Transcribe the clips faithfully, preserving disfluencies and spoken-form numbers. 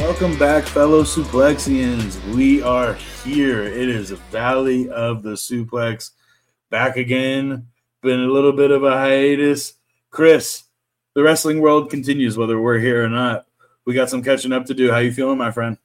Welcome back, fellow Suplexians. We are here. It is Valley of the Suplex. Back again. Been a little bit of a hiatus. Chris, the wrestling world continues whether we're here or not. We got some catching up to do. How you feeling, my friend?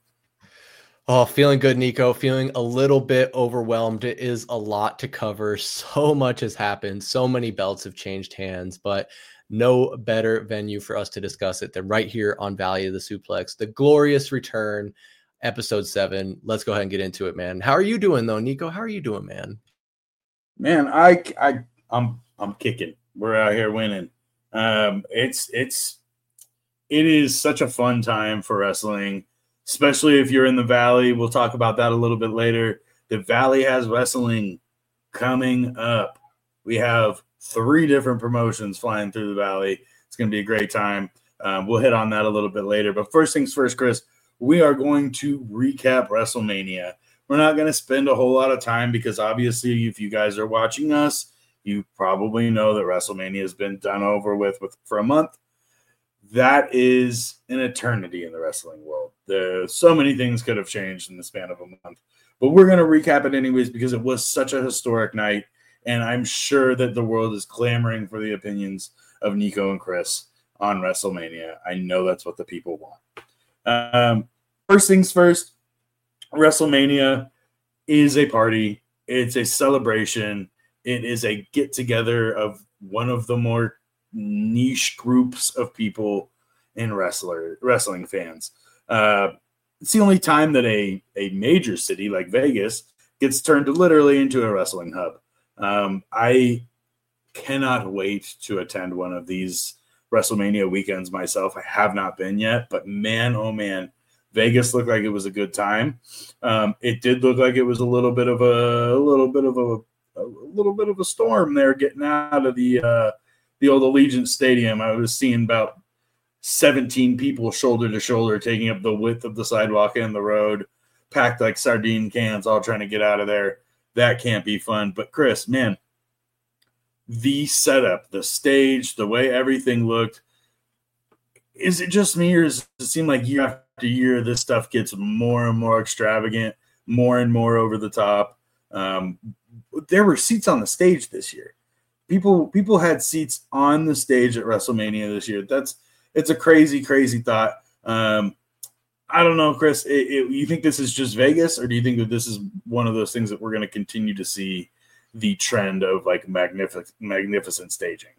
Oh, feeling good, Nico. Feeling a little bit overwhelmed. It is a lot to cover. So much has happened. So many belts have changed hands, but no better venue for us to discuss it than right here on Valley of the Suplex. The glorious return, episode seven. Let's go ahead and get into it, man. How are you doing, though, Nico? How are you doing, man? Man, I, I, I'm, I'm kicking. We're out here winning. Um, it's, it's, it is such a fun time for wrestling, especially if you're in the Valley. We'll talk about that a little bit later. The Valley has wrestling coming up. We have three different promotions flying through the Valley. It's going to be a great time. Um, we'll hit on that a little bit later. But first things first, Chris, we are going to recap WrestleMania. We're not going to spend a whole lot of time because obviously if you guys are watching us, you probably know that WrestleMania has been done over with, with for a month. That is an eternity in the wrestling world. There, so many things could have changed in the span of a month. But we're going to recap it anyways because it was such a historic night. And I'm sure that the world is clamoring for the opinions of Nico and Chris on WrestleMania. I know that's what the people want. Um, first things first, WrestleMania is a party. It's a celebration. It is a get-together of one of the more niche groups of people in wrestler wrestling fans. Uh, it's the only time that a, a major city like Vegas gets turned literally into a wrestling hub. Um, I cannot wait to attend one of these WrestleMania weekends myself. I have not been yet, but man, oh man, Vegas looked like it was a good time. Um, it did look like it was a little bit of a, a little bit of a, a little bit of a storm there getting out of the uh, the old Allegiant Stadium. I was seeing about seventeen people shoulder to shoulder taking up the width of the sidewalk and the road, packed like sardine cans, all trying to get out of there. That can't be fun. But Chris, man, the setup, the stage, the way everything looked, is it just me or does it seem like year after year this stuff gets more and more extravagant, more and more over the top? Um, there were seats on the stage this year. People people had seats on the stage at WrestleMania this year. That's it's a crazy, crazy thought. Um, I don't know, Chris. It, it, you think this is just Vegas, or do you think that this is one of those things that we're going to continue to see the trend of like magnificent, magnificent staging?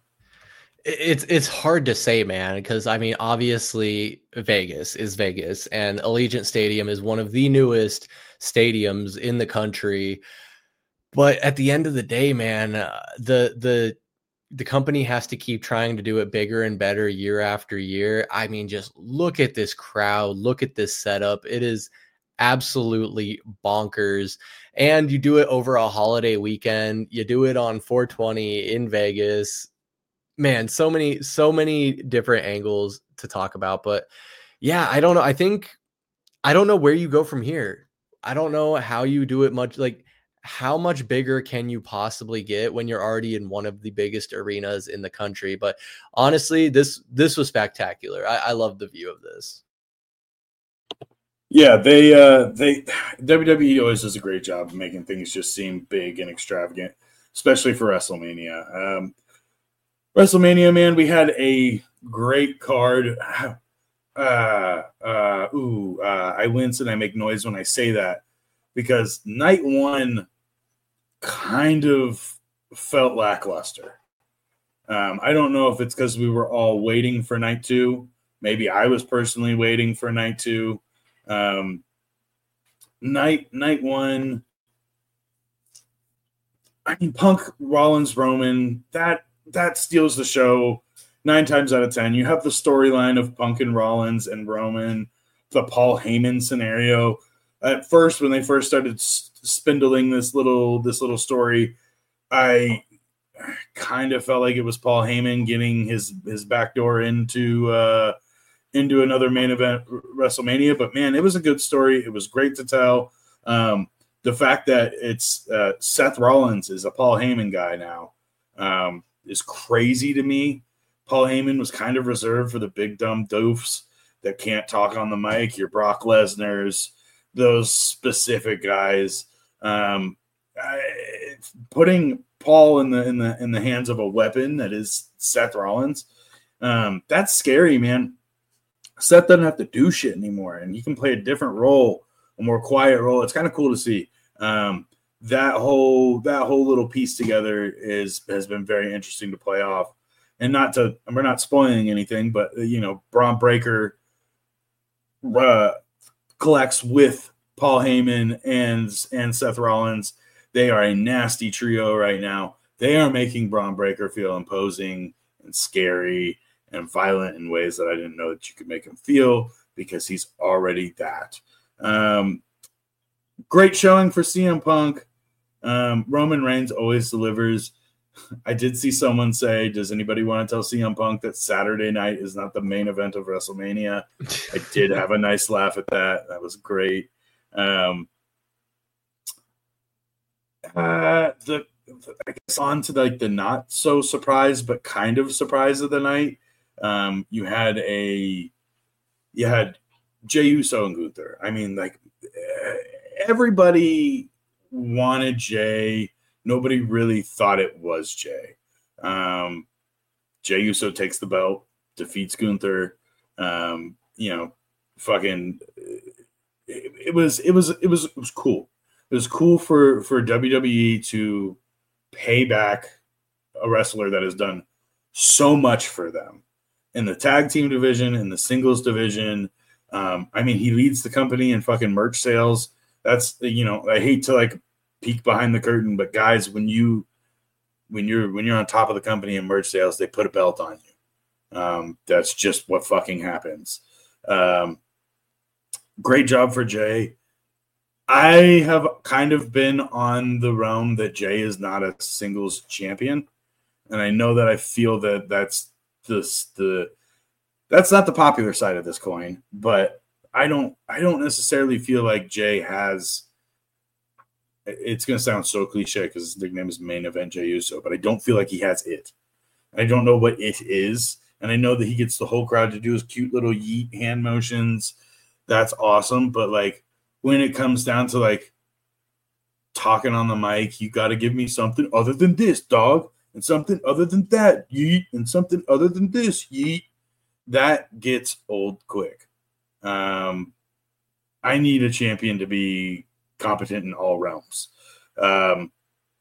It's it's hard to say, man, because I mean, obviously Vegas is Vegas, and Allegiant Stadium is one of the newest stadiums in the country. But at the end of the day, man, uh, the the the company has to keep trying to do it bigger and better year after year. I mean, just look at this crowd, look at this setup. It is absolutely bonkers. And you do it over a holiday weekend. You do it on four twenty in Vegas. Man, so many, so many different angles to talk about. But yeah, I don't know. I think I don't know where you go from here. I don't know how you do it much like how much bigger can you possibly get when you're already in one of the biggest arenas in the country? But honestly, this this was spectacular. I, I love the view of this. Yeah, they uh, they W W E always does a great job of making things just seem big and extravagant, especially for WrestleMania. Um, WrestleMania, man, we had a great card. Uh, uh, ooh, uh, I wince and I make noise when I say that because night one kind of felt lackluster. Um, I don't know if it's because we were all waiting for night two. Maybe I was personally waiting for night two. Um, night night one, I mean, Punk, Rollins, Roman, that that steals the show nine times out of ten. You have the storyline of Punk and Rollins and Roman, the Paul Heyman scenario. At first, when they first started spindling this little this little story, I kind of felt like it was Paul Heyman getting his his backdoor into uh, into another main event WrestleMania. But man, it was a good story. It was great to tell. Um, the fact that it's uh, Seth Rollins is a Paul Heyman guy now um, is crazy to me. Paul Heyman was kind of reserved for the big dumb doofs. that can't talk on the mic, your Brock Lesnar's, those specific guys. Um, I, putting Paul in the in the in the hands of a weapon that is Seth Rollins, um, that's scary, man. Seth doesn't have to do shit anymore, and he can play a different role, a more quiet role. It's kind of cool to see. Um, that whole that whole little piece together is has been very interesting to play off. And not to, we're not spoiling anything, but you know, Braun Breaker uh, collects with Paul Heyman and and Seth Rollins. They are a nasty trio right now. They are making Braun Breaker feel imposing and scary and violent in ways that I didn't know that you could make him feel, because he's already that. Um, great showing for C M Punk. Um, Roman Reigns always delivers. I did see someone say, does anybody want to tell C M Punk that Saturday night is not the main event of WrestleMania? I did have a nice laugh at that. That was great. Um, uh, the, I guess on to like the not so surprised, but kind of surprise of the night. Um, you had a, you had Jey Uso and Gunther. I mean, like everybody wanted Jey. Nobody really thought it was Jey. Um, Jey Uso takes the belt, defeats Gunther. Um, you know, fucking. It, it was it was it was it was cool. It was cool for for W W E to pay back a wrestler that has done so much for them in the tag team division, in the singles division. Um, I mean, he leads the company in fucking merch sales. That's, you know, I hate to like peek behind the curtain, but guys, when you when you're when you're on top of the company in merch sales, they put a belt on you. Um, that's just what fucking happens. Um, great job for Jey. I have kind of been on the realm that Jey is not a singles champion, and I know that I feel that that's the the that's not the popular side of this coin, but I don't I don't necessarily feel like Jey has. It's going to sound so cliche because his nickname is Main Event Jey Uso, but I don't feel like he has it. I don't know what it is, and I know that he gets the whole crowd to do his cute little yeet hand motions. That's awesome, but like when it comes down to like talking on the mic, you got to give me something other than this, dog, and something other than that, yeet, and something other than this, yeet. That gets old quick. Um, I need a champion to be competent in all realms. Um,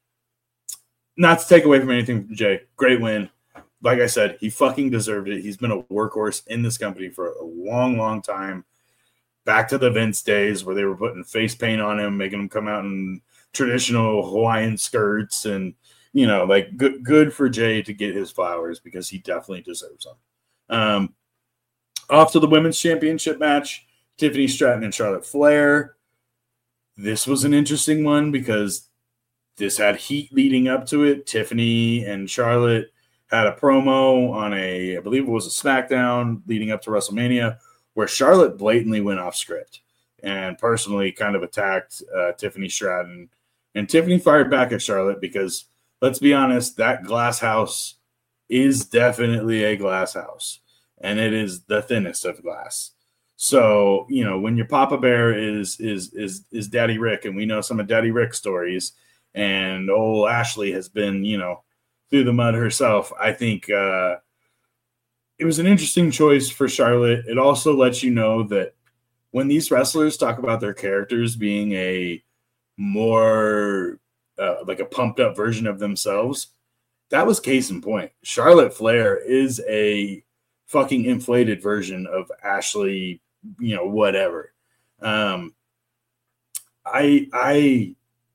not to take away from anything from Jey. Great win. Like I said, he fucking deserved it. He's been a workhorse in this company for a long, long time. Back to the Vince days where they were putting face paint on him, making him come out in traditional Hawaiian skirts, and you know, like good, good for Jey to get his flowers because he definitely deserves them. Um, off to the women's championship match, Tiffany Stratton and Charlotte Flair. This was an interesting one because this had heat leading up to it. Tiffany and Charlotte had a promo on a, I believe it was a SmackDown leading up to WrestleMania, where Charlotte blatantly went off script and personally kind of attacked uh, Tiffany Stratton. And Tiffany fired back at Charlotte because, let's be honest, that glass house is definitely a glass house. And it is the thinnest of glass. So, you know, when your Papa Bear is is is is Daddy Rick, and we know some of Daddy Rick's stories, and old Ashley has been, you know, through the mud herself, I think uh, it was an interesting choice for Charlotte. It also lets you know that when these wrestlers talk about their characters being a more uh, like a pumped up version of themselves, that was case in point. Charlotte Flair is a fucking inflated version of Ashley, you know, whatever. Um, I, I,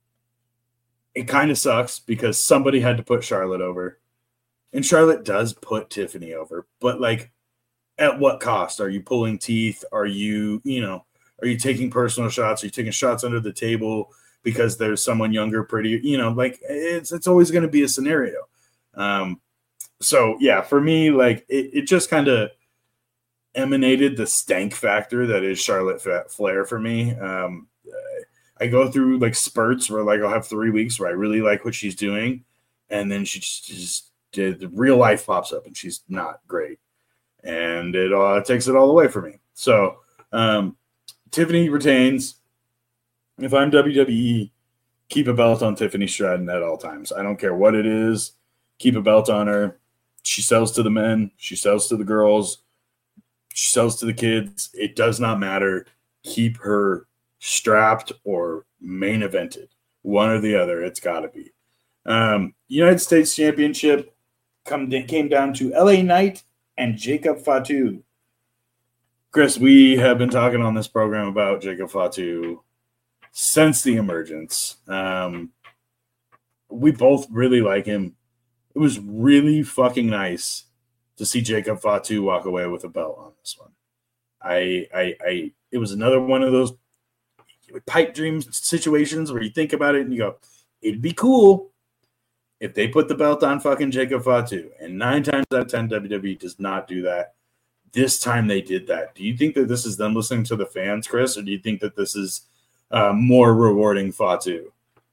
it kind of sucks because somebody had to put Charlotte over, and Charlotte does put Tiffany over, but like, at what cost? Are you pulling teeth? Are you, you know, are you taking personal shots? Are you taking shots under the table because there's someone younger, pretty, you know, like it's, it's always going to be a scenario. Um, so yeah, for me, like it, it just kind of emanated the stank factor that is Charlotte Flair for me. Um, I go through like spurts where like I'll have three weeks where I really like what she's doing, and then she just, just did the real life pops up and she's not great, and it uh, takes it all away for me. So um, Tiffany retains. If I'm W W E, keep a belt on Tiffany Stratton at all times. I don't care what it is. Keep a belt on her. She sells to the men. She sells to the girls. She sells to the kids. It does not matter. Keep her strapped or main evented. One or the other. It's got to be. Um, United States Championship come, came down to L A Knight and Jacob Fatu. Chris, we have been talking on this program about Jacob Fatu since the emergence. Um, we both really like him. It was really fucking nice to see Jacob Fatu walk away with a belt on this one. I, I, I, it was another one of those pipe dream situations where you think about it and you go, it'd be cool if they put the belt on fucking Jacob Fatu. And nine times out of ten, W W E does not do that. This time they did that. Do you think that this is them listening to the fans, Chris, or do you think that this is uh, more rewarding Fatu?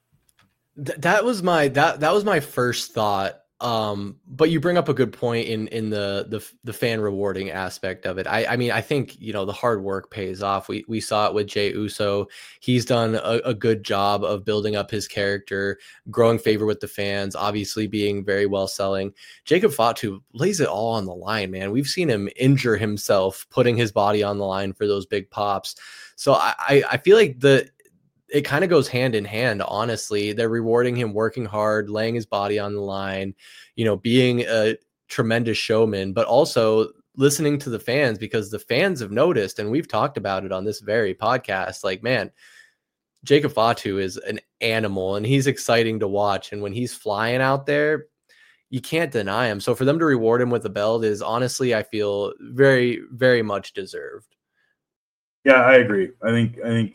Th- that was my that that was my first thought. Um, but you bring up a good point in in the the the fan rewarding aspect of it. I I mean, I think, you know, the hard work pays off. We we saw it with Jey Uso. He's done a, a good job of building up his character, growing favor with the fans, obviously being very well selling. Jacob Fatu lays it all on the line, man. We've seen him injure himself, putting his body on the line for those big pops. So I I, I feel like the it kind of goes hand in hand, honestly. They're rewarding him working hard, laying his body on the line, you know, being a tremendous showman, but also listening to the fans, because the fans have noticed, and we've talked about it on this very podcast, like, man, Jacob Fatu is an animal and he's exciting to watch. And when he's flying out there, you can't deny him. So for them to reward him with a belt is honestly, I feel very, very much deserved. Yeah, I agree. I think, I think,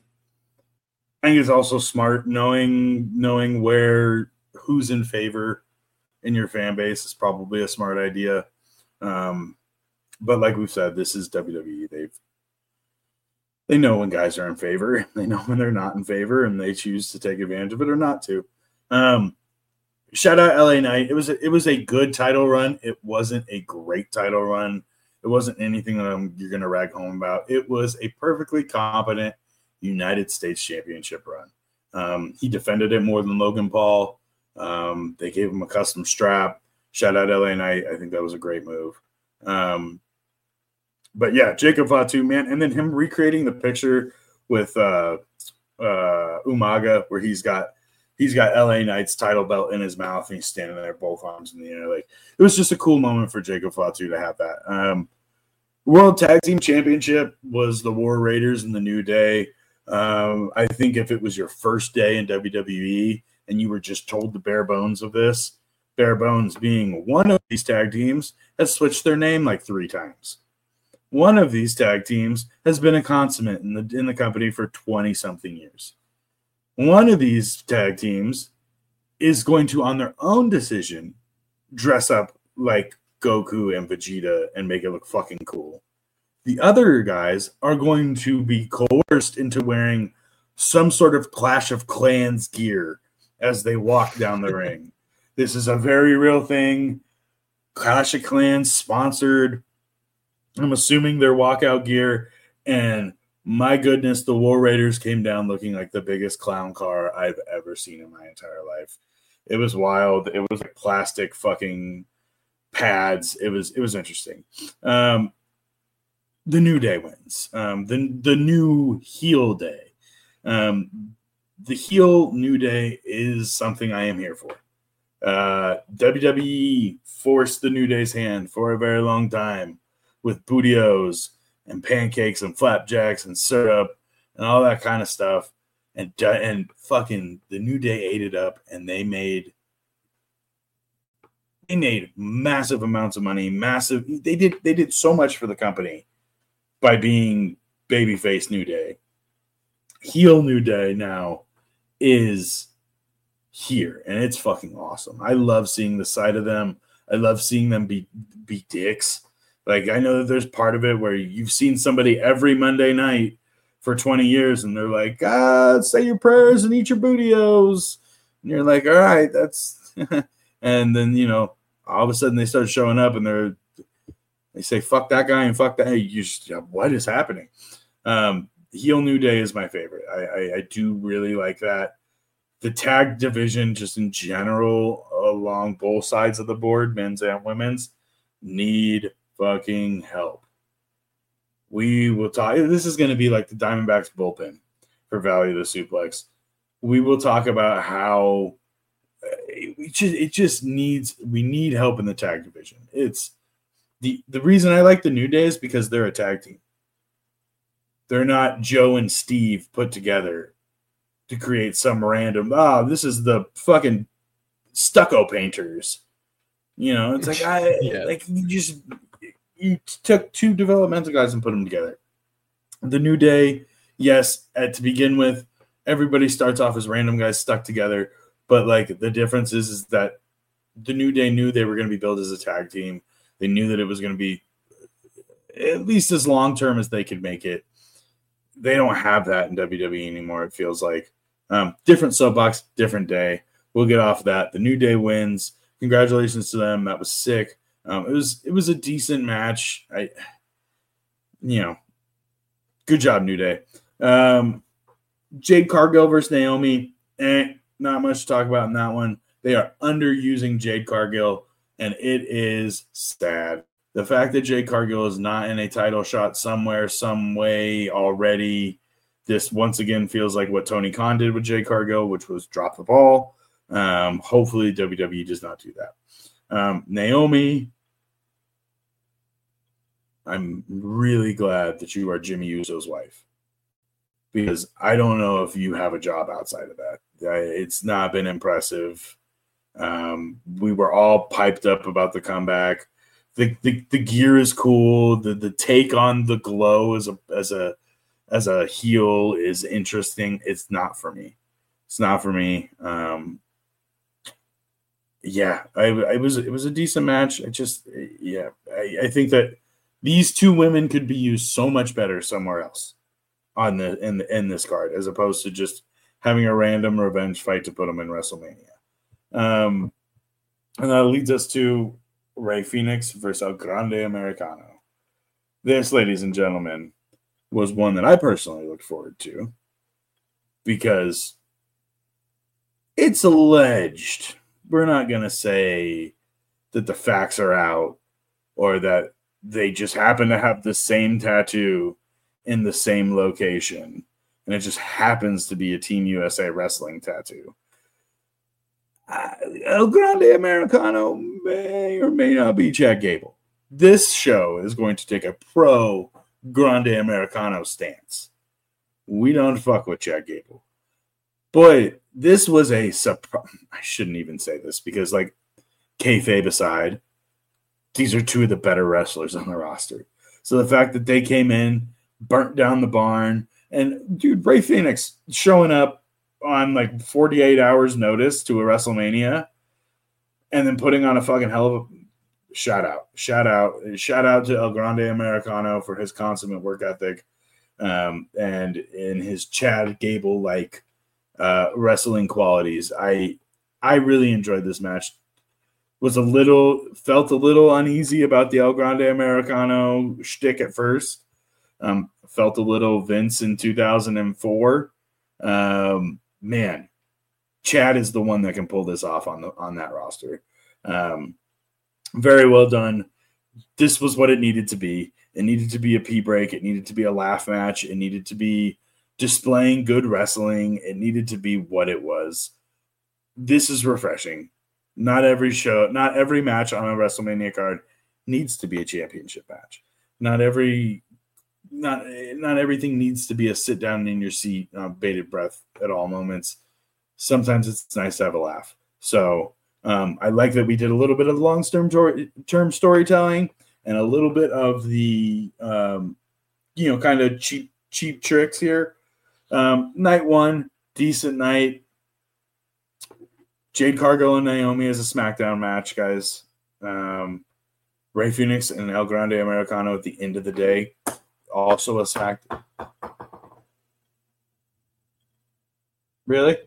I think it's also smart knowing knowing where who's in favor in your fan base is probably a smart idea. Um, but like we've said, this is W W E. They've they know when guys are in favor. They know when they're not in favor, and they choose to take advantage of it or not to. Um, shout out L A Knight. It was a, it was a good title run. It wasn't a great title run. It wasn't anything that I'm, you're going to rag home about. It was a perfectly competent United States Championship run. Um, he defended it more than Logan Paul. Um, they gave him a custom strap. Shout out L A Knight. I think that was a great move. Um, but yeah, Jacob Fatu, man, and then him recreating the picture with uh, uh, Umaga, where he's got he's got L A Knight's title belt in his mouth and he's standing there, both arms in the air. Like, it was just a cool moment for Jacob Fatu to have that. Um, World Tag Team Championship was the War Raiders and the New Day. Um, I think if it was your first day in W W E and you were just told the bare bones of this, bare bones being one of these tag teams has switched their name like three times. One of these tag teams has been a consummate in the in the company for twenty something years. One of these tag teams is going to, on their own decision, dress up like Goku and Vegeta and make it look fucking cool. The other guys are going to be coerced into wearing some sort of Clash of Clans gear as they walk down the ring. This is a very real thing. Clash of Clans sponsored. I'm assuming their walkout gear. And my goodness, the War Raiders came down looking like the biggest clown car I've ever seen in my entire life. It was wild. It was like plastic fucking pads. It was it was interesting. Um, The New Day wins. Um, the, the new heel day. Um, the heel New Day is something I am here for. Uh, W W E forced the New Day's hand for a very long time with bootios and pancakes and flapjacks and syrup and all that kind of stuff. And, and fucking the New Day ate it up, and they made they made massive amounts of money. Massive. They did they did so much for the company by being babyface New Day. Heel New Day now is here, and it's fucking awesome. I love seeing the side of them. I love seeing them be be dicks. Like, I know that there's part of it where you've seen somebody every Monday night for twenty years, and they're like, God, say your prayers and eat your bootios. And you're like, all right, that's... and then, you know, all of a sudden they start showing up, and they're They say fuck that guy and fuck that. You just what is happening? Um, heel New Day is my favorite. I, I, I do really like that. The tag division, just in general, along both sides of the board, men's and women's, need fucking help. We will talk. This is going to be like the Diamondbacks bullpen for Valley of the Suplex. We will talk about how it just, it just needs, we need help in the tag division. It's the, the reason I like the New Day is because they're a tag team. They're not Joe and Steve put together to create some random, ah, oh, this is the fucking stucco painters. You know, it's like, I, yeah. like you just, you took two developmental guys and put them together. The New Day, yes, at, to begin with, everybody starts off as random guys stuck together. But, like, the difference is, is that the New Day knew they were going to be built as a tag team. They knew that it was going to be at least as long-term as they could make it. They don't have that in W W E anymore, it feels like. Um, different soapbox, different day. We'll get off of that. The New Day wins. Congratulations to them. That was sick. Um, it was it was a decent match. I, you know, good job, New Day. Um, Jade Cargill versus Naomi. Eh, not much to talk about in that one. They are underusing Jade Cargill, and it is sad. The fact that Jade Cargill is not in a title shot somewhere, some way already, this once again feels like what Tony Khan did with Jade Cargill, which was drop the ball. Um, hopefully W W E does not do that. Um, Naomi, I'm really glad that you are Jimmy Uso's wife, because I don't know if you have a job outside of that. It's not been impressive. Um, we were all piped up about the comeback. The, the the gear is cool. The the take on the glow as a as a as a heel is interesting. It's not for me. It's not for me. Um, yeah, I, I was it was a decent match. I just yeah, I, I think that these two women could be used so much better somewhere else on the in the in this card, as opposed to just having a random revenge fight to put them in WrestleMania. Um, and that leads us to Rey Fenix versus El Grande Americano. This, ladies and gentlemen, was one that I personally looked forward to because it's alleged. We're not going to say that the facts are out or that they just happen to have the same tattoo in the same location, and it just happens to be a Team U S A Wrestling tattoo. Uh, El Grande Americano may or may not be Chad Gable. This show is going to take a pro Grande Americano stance. We don't fuck with Chad Gable. Boy, this was a surprise. I shouldn't even say this because, like, kayfabe aside, these are two of the better wrestlers on the roster. So the fact that they came in, burnt down the barn, and dude, Rey Fenix showing up on like forty-eight hours notice to a WrestleMania and then putting on a fucking hell of a shout out, shout out, shout out to El Grande Americano for his consummate work ethic um, and in his Chad Gable like uh, wrestling qualities. I I really enjoyed this match. Was a little felt a little uneasy about the El Grande Americano shtick at first. Um, felt a little Vince in two thousand four. Um, man, Chad is the one that can pull this off on the on that roster. Um, very well done. This was what it needed to be. It needed to be a pee break. It needed to be a laugh match. It needed to be displaying good wrestling. It needed to be what it was. This is refreshing. Not every show, not every match on a WrestleMania card needs to be a championship match. Not every, not not everything needs to be a sit down in your seat, uh, bated breath at all moments. Sometimes it's nice to have a laugh. So um, I like that we did a little bit of long term term storytelling and a little bit of the um, you know kind of cheap cheap tricks here. Um, night one, decent night. Jade Cargill and Naomi is a SmackDown match, guys. Um, Rey Fenix and El Grande Americano at the end of the day, also a SmackDown. Really?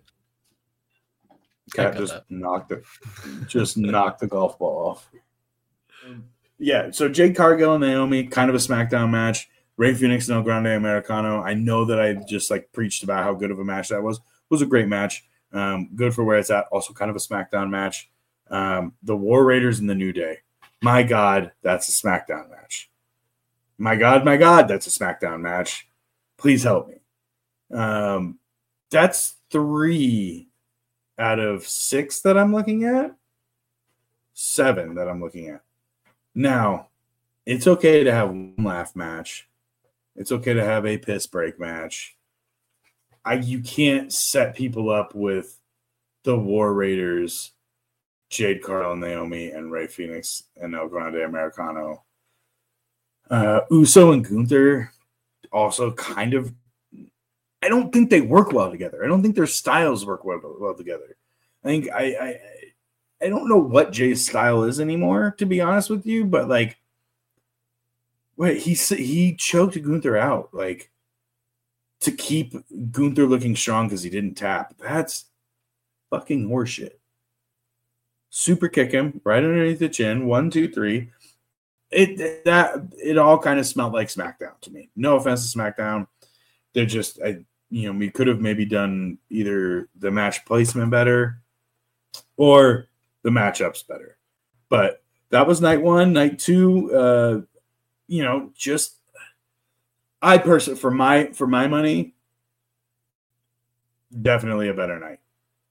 Cat just that. knocked it, just knocked the golf ball off. yeah, so Jade Cargill and Naomi, kind of a SmackDown match. Rey Fenix and El Grande Americano. I know that I just like preached about how good of a match that was. It was a great match. Um, good for where it's at. Also kind of a SmackDown match. Um, the War Raiders and the New Day. My God, that's a SmackDown match. My God, my God, that's a SmackDown match. Please help me. Um, that's three out of six that I'm looking at. Seven that I'm looking at. Now, it's okay to have one laugh match. It's okay to have a piss break match. I you can't set people up with the War Raiders, Jade Cargill, Naomi, and Rey Fenix and El Grande Americano. Uh, Uso and Gunther also kind of. I don't think they work well together. I don't think their styles work well, well together. I think I, I I don't know what Jay's style is anymore, to be honest with you. But like, wait, he he choked Gunther out like to keep Gunther looking strong because he didn't tap. That's fucking horseshit. Super kick him right underneath the chin. One, two, three. It that it all kind of smelled like SmackDown to me. No offense to SmackDown. They're just, I, you know, we could have maybe done either the match placement better or the matchups better. But that was night one. Night two, uh, you know, just I personally, for my for my money, definitely a better night.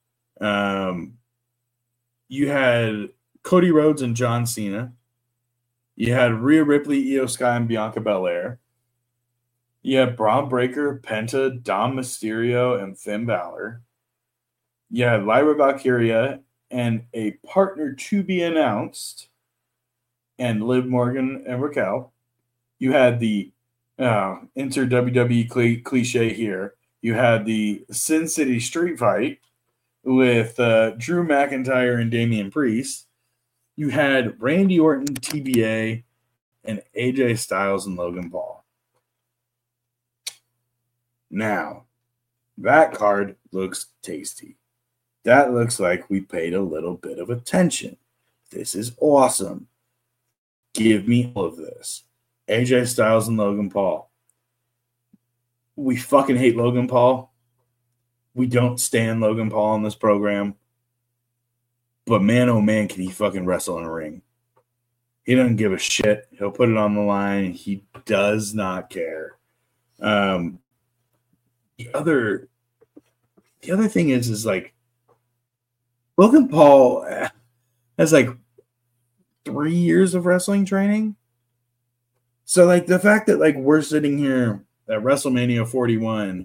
Um, you had Cody Rhodes and John Cena. You had Rhea Ripley, Io Sky, and Bianca Belair. You had Braun Breaker, Penta, Dom Mysterio, and Finn Balor. You had Lyra Valkyria and a partner to be announced, and Liv Morgan and Raquel. You had the uh, inter W W E cl- cliche here. You had the Sin City Street Fight with uh, Drew McIntyre and Damian Priest. You had Randy Orton, T B A, and A J Styles and Logan Paul. Now, that card looks tasty. That looks like we paid a little bit of attention. This is awesome. Give me all of this. A J Styles and Logan Paul. We fucking hate Logan Paul. We don't stand Logan Paul in this program. But man, oh man, can he fucking wrestle in a ring. He doesn't give a shit. He'll put it on the line. He does not care. Um, the other, the other thing is, is like, Logan Paul has like three years of wrestling training. So like the fact that like we're sitting here at WrestleMania forty-one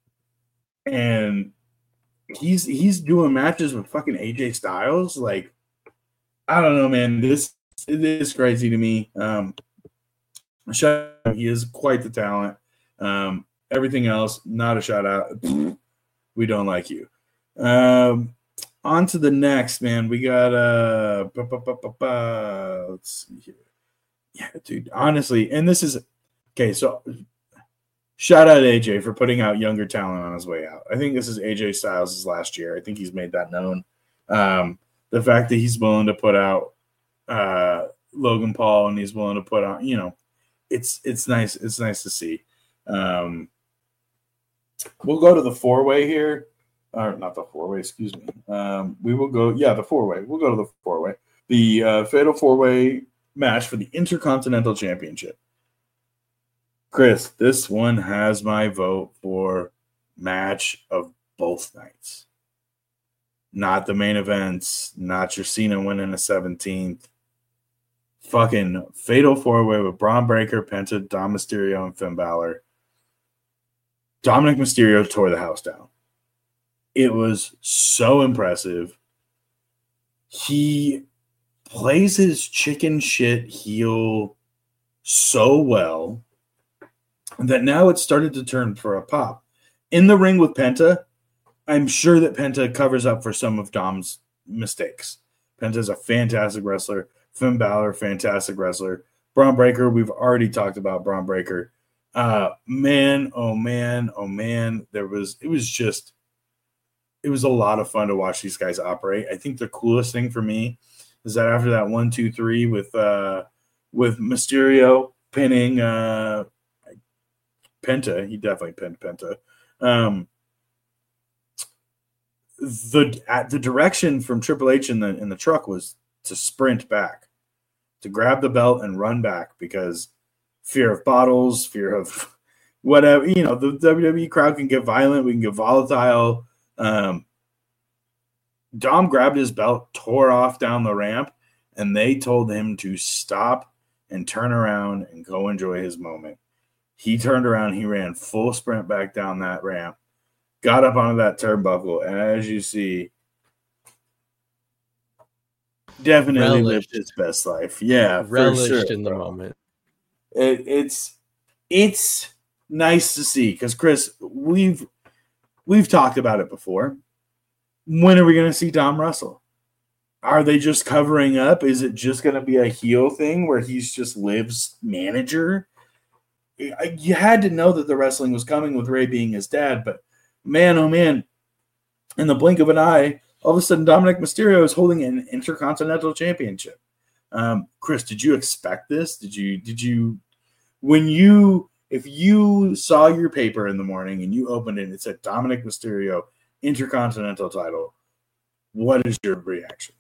and he's he's doing matches with fucking A J Styles, like I don't know, man. This it is crazy to me. Um, shout out, he is quite the talent. Um, everything else, not a shout out. We don't like you. Um, on to the next, man. We got uh, ba, ba, ba, ba, ba. Let's see here. Yeah, dude. Honestly, and this is okay. So, shout out A J for putting out younger talent on his way out. I think this is A J Styles' last year. I think he's made that known. Um, the fact that he's willing to put out uh, Logan Paul and he's willing to put out, you know, it's it's nice. It's nice to see. Um, we'll go to the four way here, or not the four way. Excuse me. Um, we will go. Yeah, the four way. We'll go to the four way. The uh, fatal four way match for the Intercontinental Championship. Chris, this one has my vote for match of both nights. Not the main events, not your Cena winning a seventeenth. Fucking fatal four-way with Braun Breaker, Penta, Dom Mysterio, and Finn Balor. Dominic Mysterio tore the house down. It was so impressive. He plays his chicken shit heel so well that now it's started to turn for a pop. In the ring with Penta, I'm sure that Penta covers up for some of Dom's mistakes. Penta's a fantastic wrestler. Finn Balor, fantastic wrestler. Braun Breaker, we've already talked about Braun Breaker. Uh, man, oh man, oh man. There was, it was just, it was a lot of fun to watch these guys operate. I think the coolest thing for me is that after that one, two, three with uh, with Mysterio pinning uh, Penta. He definitely pinned Penta. Um, the at the direction from Triple H in the in the truck was to sprint back, to grab the belt and run back, because fear of bottles, fear of whatever, you know, the W W E crowd can get violent, we can get volatile. Um, Dom grabbed his belt, tore off down the ramp, and they told him to stop and turn around and go enjoy his moment. He turned around, he ran full sprint back down that ramp, got up onto that turnbuckle, and as you see, definitely Relished. lived his best life. Yeah, Relished for sure, in the bro. moment. It, it's it's nice to see, because Chris, we've we've talked about it before. When are we going to see Dom wrestle? Are they just covering up? Is it just going to be a heel thing where he's just Liv's manager? You had to know that the wrestling was coming with Ray being his dad, but man, oh man, in the blink of an eye, all of a sudden Dominic Mysterio is holding an Intercontinental Championship. Um, Chris, did you expect this? Did you, did you, when you, if you saw your paper in the morning and you opened it and it said Dominic Mysterio Intercontinental title, what is your reaction?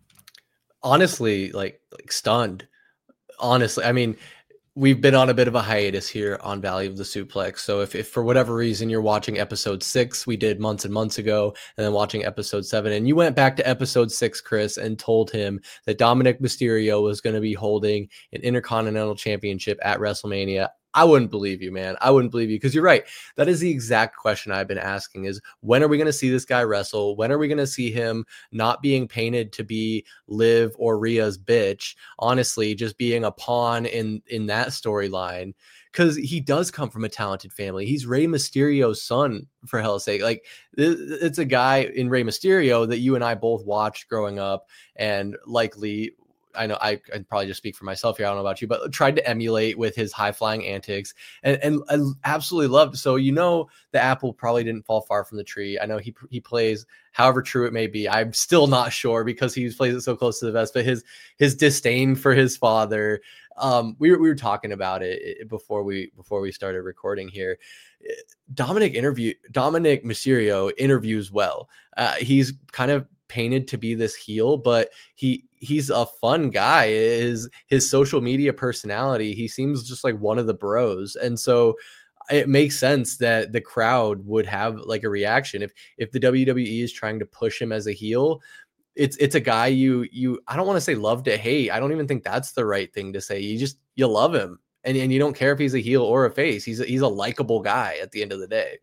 Honestly, like, like stunned. Honestly, I mean, we've been on a bit of a hiatus here on Valley of the Suplex. So if, if for whatever reason you're watching episode six, we did months and months ago, and then watching episode seven, and you went back to episode six, Chris, and told him that Dominic Mysterio was going to be holding an Intercontinental Championship at WrestleMania, I wouldn't believe you, man. I wouldn't believe you, because you're right. That is the exact question I've been asking, is when are we going to see this guy wrestle? When are we going to see him not being painted to be Liv or Rhea's bitch? Honestly, just being a pawn in, in that storyline, because he does come from a talented family. He's Rey Mysterio's son, for hell's sake. Like, it's a guy in Rey Mysterio that you and I both watched growing up, and likely, I know I can probably just speak for myself here, I don't know about you, but tried to emulate with his high flying antics, and, and I absolutely loved. So, you know, the apple probably didn't fall far from the tree. I know he, he plays, however true it may be, I'm still not sure, because he plays it so close to the vest, but his, his disdain for his father, um, we were, we were talking about it before we, before we started recording here. Dominic interview, Dominic Mysterio interviews well. Uh, he's kind of painted to be this heel, but he he's a fun guy. His his social media personality, he seems just like one of the bros, and so it makes sense that the crowd would have like a reaction if if the W W E is trying to push him as a heel. It's it's a guy you you I don't want to say love to hate. I don't even think that's the right thing to say. You just you love him, and and you don't care if he's a heel or a face. He's a, he's a likable guy at the end of the day.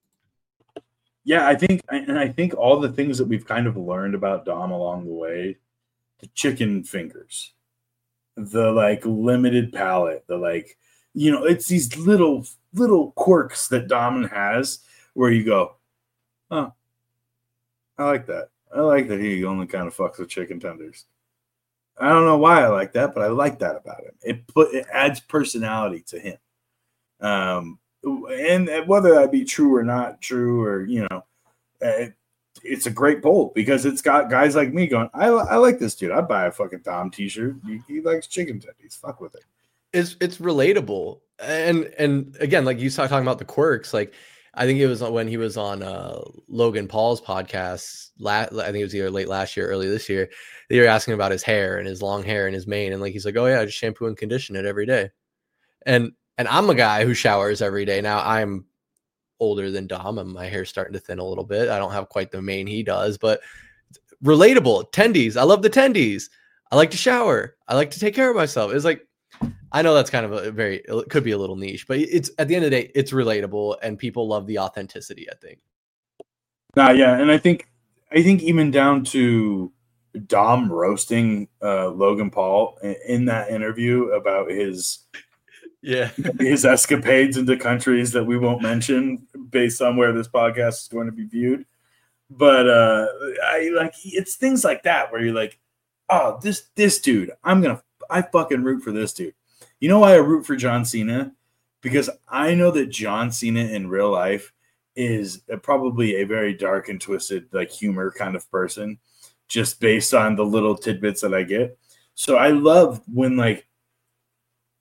Yeah, I think, and I think all the things that we've kind of learned about Dom along the way, the chicken fingers, the like limited palate, the like, you know, it's these little, little quirks that Dom has where you go, oh, I like that. I like that he only kind of fucks with chicken tenders. I don't know why I like that, but I like that about him. It put, it adds personality to him. Um, And whether that be true or not true, or, you know, it, it's a great poll, because it's got guys like me going, I, I like this dude. I'd buy a fucking Dom t-shirt. He, he likes chicken tendies. Fuck with it. It's it's relatable. And and again, like you started talking about the quirks, like I think it was when he was on uh, Logan Paul's podcast. La- I think it was either late last year, early this year. They were asking about his hair and his long hair and his mane. And like, he's like, oh yeah, I just shampoo and condition it every day. And And I'm a guy who showers every day. Now, I'm older than Dom, and my hair's starting to thin a little bit. I don't have quite the mane he does, but relatable. Tendies. I love the tendies. I like to shower. I like to take care of myself. It's like, I know that's kind of a very, it could be a little niche, but it's at the end of the day, it's relatable, and people love the authenticity, I think. Nah, yeah. And I think, I think even down to Dom roasting uh, Logan Paul in, in that interview about his, yeah, his escapades into countries that we won't mention based on where this podcast is going to be viewed. But uh, I like, it's things like that where you're like, oh, this, this dude, I'm going to, I fucking root for this dude. You know why I root for John Cena? Because I know that John Cena in real life is probably a very dark and twisted, like, humor kind of person, just based on the little tidbits that I get. So I love when, like,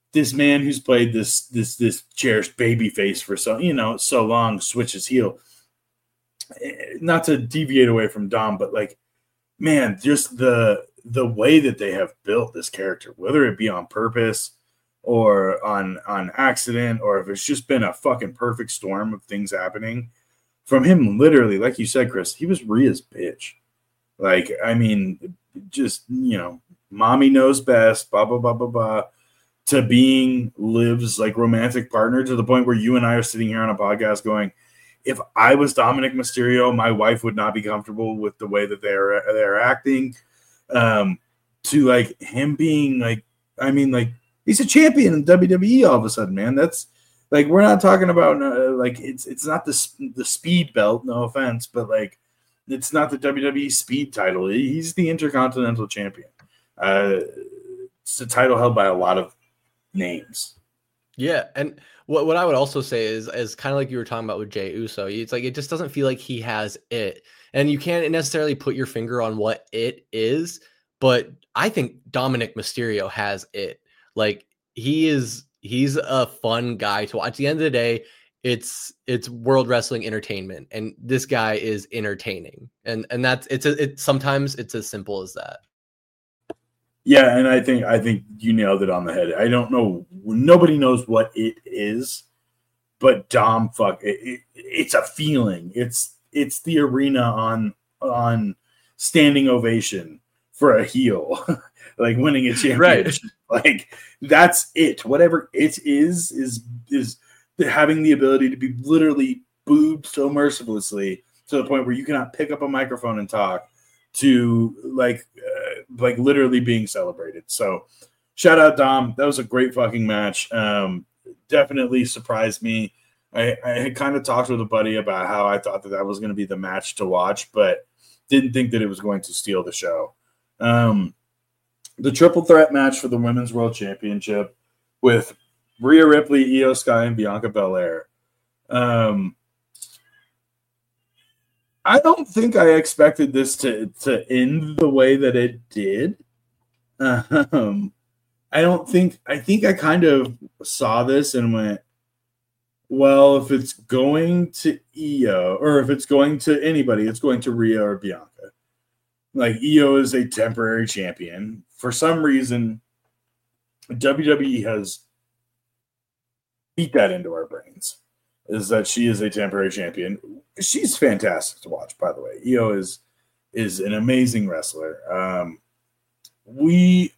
this man who's played this this this cherished baby face for so you know so long switches heel. Not to deviate away from Dom, but like, man, just the the way that they have built this character, whether it be on purpose or on on accident, or if it's just been a fucking perfect storm of things happening from him, literally, like you said, Chris, he was Rhea's bitch. Like, I mean, just, you know, mommy knows best, blah, blah, blah, blah, blah, to being Liv's like romantic partner, to the point where you and I are sitting here on a podcast going, if I was Dominic Mysterio, my wife would not be comfortable with the way that they're they're acting. Um, to like him being like, I mean, like he's a champion in W W E all of a sudden, man. That's like, we're not talking about uh, like it's it's not the the speed belt, no offense, but like it's not the W W E speed title. He's the Intercontinental Champion. Uh, it's a title held by a lot of names. Yeah, and what what I would also say is is kind of like you were talking about with Jey Uso. It's like it just doesn't feel like he has it, and you can't necessarily put your finger on what it is. But I think Dominic Mysterio has it. Like he is, he's a fun guy to watch. At the end of the day, it's it's World Wrestling Entertainment, and this guy is entertaining, and and that's it's a, it. Sometimes it's as simple as that. Yeah, and I think I think you nailed it on the head. I don't know. Nobody knows what it is, but Dom, fuck, it, it, it's a feeling. It's it's the arena on on standing ovation for a heel, like winning a championship. Right. Like that's it. Whatever it is, is is having the ability to be literally booed so mercilessly to the point where you cannot pick up a microphone and talk. To like, uh, like literally being celebrated. So, shout out Dom. That was a great fucking match. Um, definitely surprised me. I, I had kind of talked with a buddy about how I thought that that was going to be the match to watch, but didn't think that it was going to steal the show. Um, the triple threat match for the Women's World Championship with Rhea Ripley, Io Sky, and Bianca Belair. Um, I don't think I expected this to, to end the way that it did. Um, I don't think, I think I kind of saw this and went, well, if it's going to Io, or if it's going to anybody, it's going to Rhea or Bianca. Like, Io is a temporary champion. For some reason, W W E has beat that into our brains, is that she is a temporary champion. She's fantastic to watch, by the way. Io is is an amazing wrestler. Um, we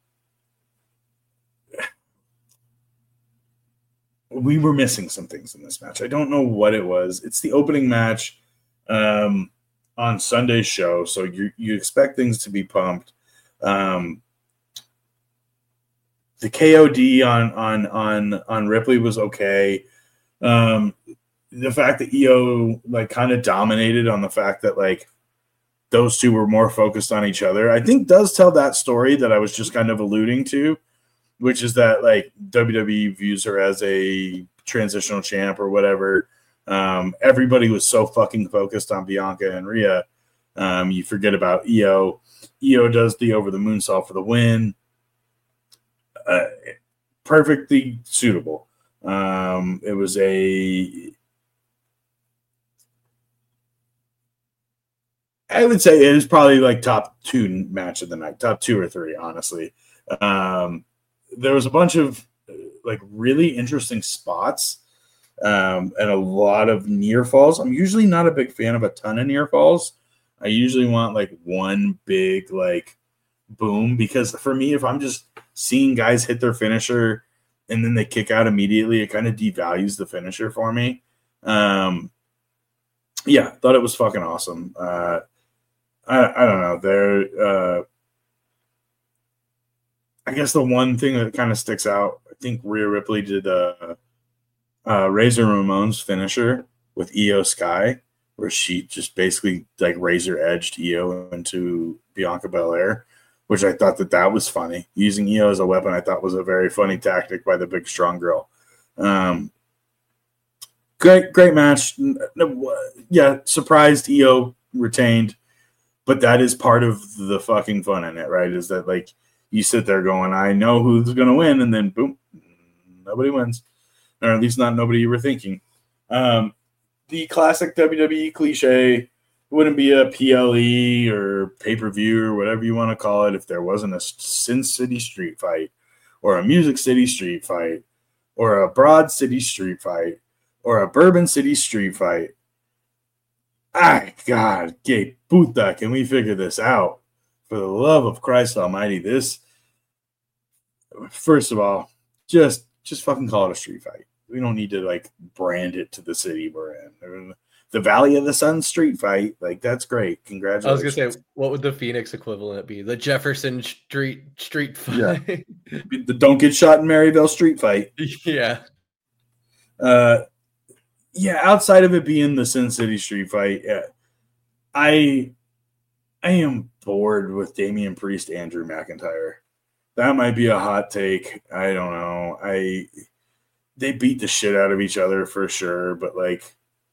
we were missing some things in this match. I don't know what it was. It's the opening match um, on Sunday's show, so you you expect things to be pumped. Um, the K O D on on on on Ripley was okay. Um, the fact that Io like kind of dominated on the fact that like those two were more focused on each other, I think does tell that story that I was just kind of alluding to, which is that like W W E views her as a transitional champ or whatever. Um, everybody was so fucking focused on Bianca and Rhea. Um, you forget about Io. Io does the over the moonsault for the win. Uh, perfectly suitable. Um, it was a, I would say it was probably like top two match of the night, top two or three, honestly. Um, there was a bunch of like really interesting spots um, and a lot of near falls. I'm usually not a big fan of a ton of near falls. I usually want like one big like boom, because for me, if I'm just seeing guys hit their finisher and then they kick out immediately, it kind of devalues the finisher for me. Um, yeah, thought it was fucking awesome. Uh, I, I don't know. There, uh, I guess the one thing that kind of sticks out, I think Rhea Ripley did a, a Razor Ramon's finisher with Io Sky, where she just basically like razor edged Io into Bianca Belair, which I thought that that was funny. Using Io as a weapon, I thought was a very funny tactic by the big strong girl. Um, great, great match. Yeah, surprised Io retained, but that is part of the fucking fun in it, right? Is that like you sit there going, I know who's going to win, and then boom, Nobody wins, or at least not nobody you were thinking. Um, the classic W W E cliche wouldn't be a P L E or pay-per-view or whatever you want to call it if there wasn't a Sin City street fight or a Music City street fight or a Broad City street fight or a Bourbon City street fight. Ah, God, que puta, can we figure this out? For the love of Christ Almighty, this, first of all, just just fucking call it a street fight. We don't need to, like, brand it to the city we're in. The Valley of the Sun street fight, like, that's great. Congratulations. I was gonna say, what would the Phoenix equivalent be? The Jefferson Street street fight. Yeah. The Don't Get Shot in Maryville street fight. Yeah. Uh, yeah. Outside of it being the Sin City street fight, yeah, I, I am bored with Damian Priest, Andrew McIntyre. That might be a hot take. I don't know. I they beat the shit out of each other for sure, but like.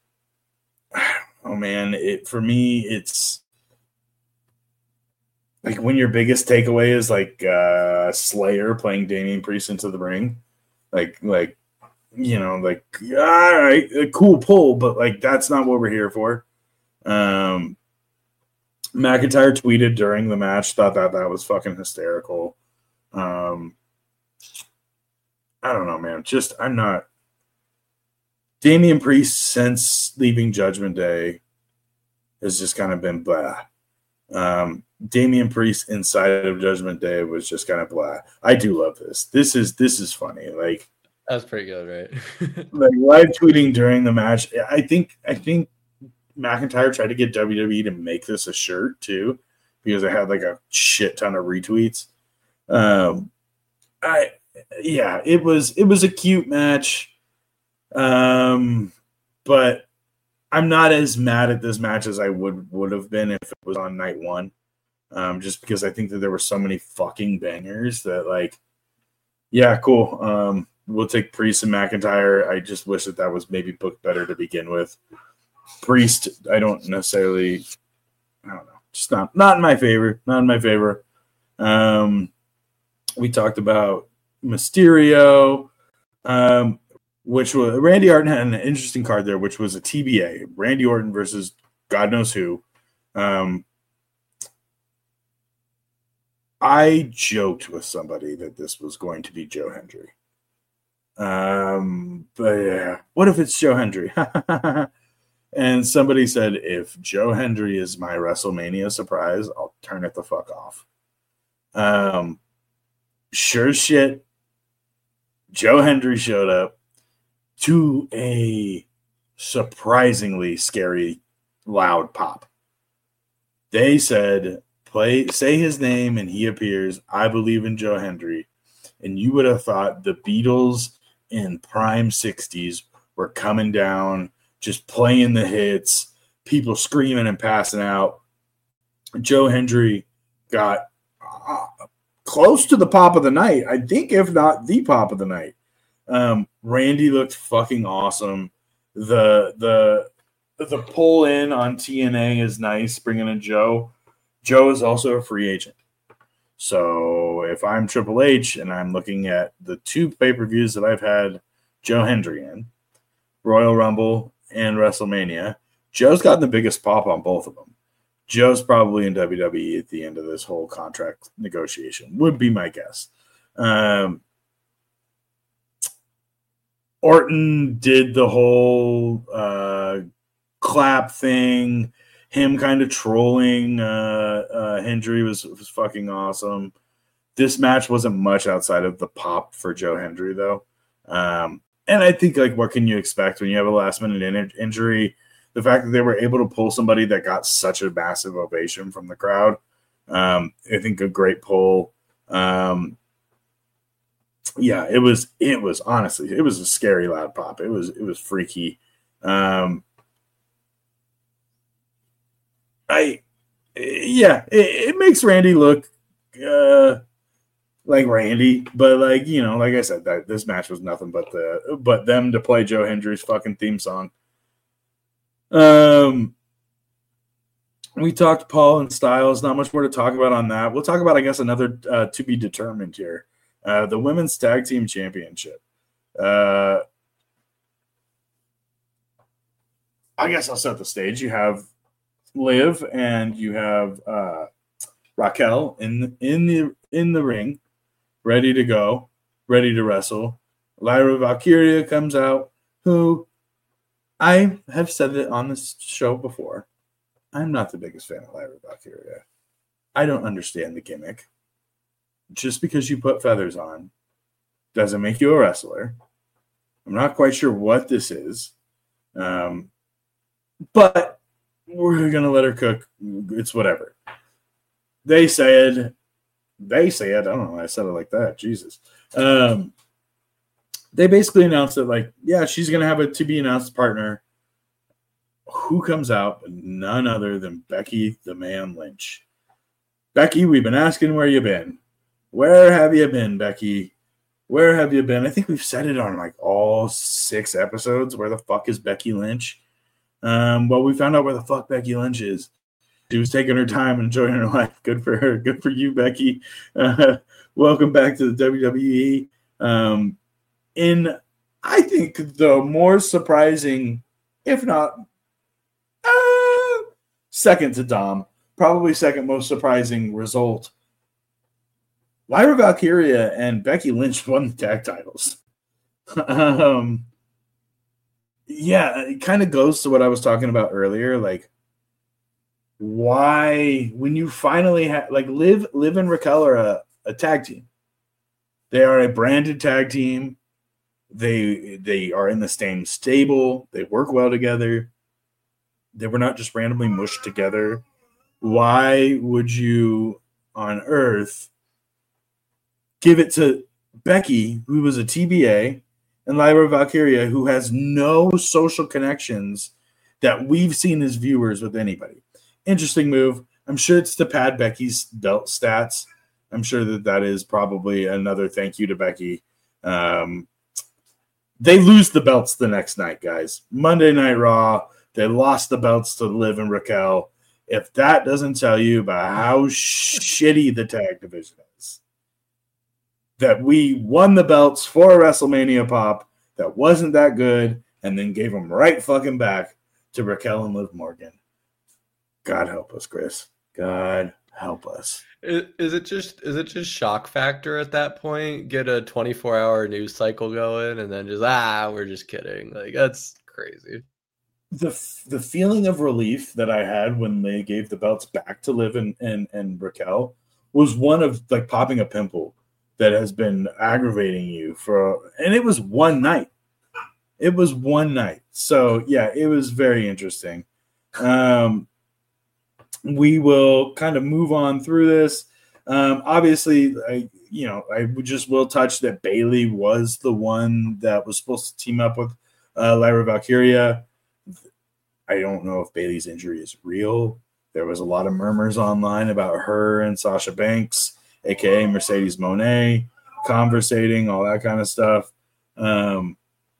Oh man, it for me it's like when your biggest takeaway is like uh Slayer playing Damian Priest into the ring. Like like you know, like all right, a cool pull, but like that's not what we're here for. Um McIntyre tweeted during the match, thought that that was fucking hysterical. Um I don't know, man. Just I'm not Damian Priest, since leaving Judgment Day, has just kind of been blah. Um, Damian Priest inside of Judgment Day was just kind of blah. I do love this. This is this is funny. Like that's pretty good, right? Like live tweeting during the match. I think I think McIntyre tried to get W W E to make this a shirt too, because it had like a shit ton of retweets. Um, I yeah, it was it was a cute match. Um, but I'm not as mad at this match as I would would have been if it was on night one. Um, just because I think that there were so many fucking bangers that like, yeah, cool. Um, we'll take Priest and McIntyre. I just wish that that was maybe booked better to begin with. Priest, I don't necessarily, I don't know, just not not in my favor. Not in my favor. Um, we talked about Mysterio. Um. Which was Randy Orton had an interesting card there, which was a T B A. Randy Orton versus God knows who. Um, I joked with somebody that this was going to be Joe Hendry. Um, but yeah, what if it's Joe Hendry? And somebody said, if Joe Hendry is my WrestleMania surprise, I'll turn it the fuck off. Um, sure shit, Joe Hendry showed up to a surprisingly scary, loud pop. They said, play, say his name and he appears. I believe in Joe Hendry. And you would have thought the Beatles in prime sixties were coming down, just playing the hits, people screaming and passing out. Joe Hendry got uh, close to the pop of the night. I think, if not the pop of the night. Um, Randy looked fucking awesome. The the the pull in on T N A is nice, bringing in Joe. Joe is also a free agent. So if I'm Triple H and I'm looking at the two pay-per-views that I've had Joe Hendry in, Royal Rumble and WrestleMania, Joe's gotten the biggest pop on both of them. Joe's probably in W W E at the end of this whole contract negotiation, would be my guess. Um, Orton did the whole uh, clap thing. Him kind of trolling uh, uh, Hendry was, was fucking awesome. This match wasn't much outside of the pop for Joe Hendry, though. Um, and I think, like, what can you expect when you have a last-minute in- injury? The fact that they were able to pull somebody that got such a massive ovation from the crowd, um, I think a great pull. Um, yeah, it was. It was honestly, it was a scary loud pop. It was. It was freaky. Um, I, yeah, it, it makes Randy look uh, like Randy, but like you know, like I said, that this match was nothing but the but them to play Joe Hendry's fucking theme song. Um, we talked Paul and Styles. Not much more to talk about on that. We'll talk about, I guess, another uh, to be determined here. Uh, the women's tag team championship. Uh, I guess I'll set the stage. You have Liv and you have uh, Raquel in in the in the ring, ready to go, ready to wrestle. Lyra Valkyria comes out, who I have said it on this show before. I'm not the biggest fan of Lyra Valkyria. I don't understand the gimmick. Just because you put feathers on doesn't make you a wrestler. I'm not quite sure what this is. Um, but we're going to let her cook. It's whatever. They said, they said, I don't know why I said it like that. Jesus. Um, they basically announced that, like, yeah, she's going to have a to-be-announced partner. Who comes out? None other than Becky the Man Lynch. Becky, we've been asking where you been. Where have you been, Becky? Where have you been? I think we've said it on, like, all six episodes. Where the fuck is Becky Lynch? Um, well, we found out where the fuck Becky Lynch is. She was taking her time and enjoying her life. Good for her. Good for you, Becky. Uh, welcome back to the W W E. Um, in, I think, the more surprising, if not uh, second to Dom, probably second most surprising result, Lyra Valkyria and Becky Lynch won the tag titles. um, yeah, it kind of goes to what I was talking about earlier. Like, why, when you finally have, like, Liv, Liv and Raquel are a, a tag team. They are a branded tag team. They they are in the same stable. They work well together. They were not just randomly mushed together. Why would you on earth give it to Becky, who was a T B A, and Lyra Valkyria, who has no social connections that we've seen as viewers with anybody? Interesting move. I'm sure it's to pad Becky's belt stats. I'm sure that that is probably another thank you to Becky. Um, they lose the belts the next night, guys. Monday Night Raw, they lost the belts to Liv and Raquel. If that doesn't tell you about how shitty the tag division is, that we won the belts for a WrestleMania pop that wasn't that good and then gave them right fucking back to Raquel and Liv Morgan. God help us, Chris. God help us. Is, is it just is it just shock factor at that point? Get a twenty-four hour news cycle going and then just, ah, we're just kidding. Like, that's crazy. The the feeling of relief that I had when they gave the belts back to Liv and, and, and Raquel was one of, like, popping a pimple that has been aggravating you for, and it was one night. It was one night. So, yeah, it was very interesting. Um, we will kind of move on through this. Um, obviously, I, you know, I just will touch that Bayley was the one that was supposed to team up with uh, Lyra Valkyria. I don't know if Bayley's injury is real. There was a lot of murmurs online about her and Sasha Banks, a k a. Mercedes Moné, conversating, all that kind of stuff. Um,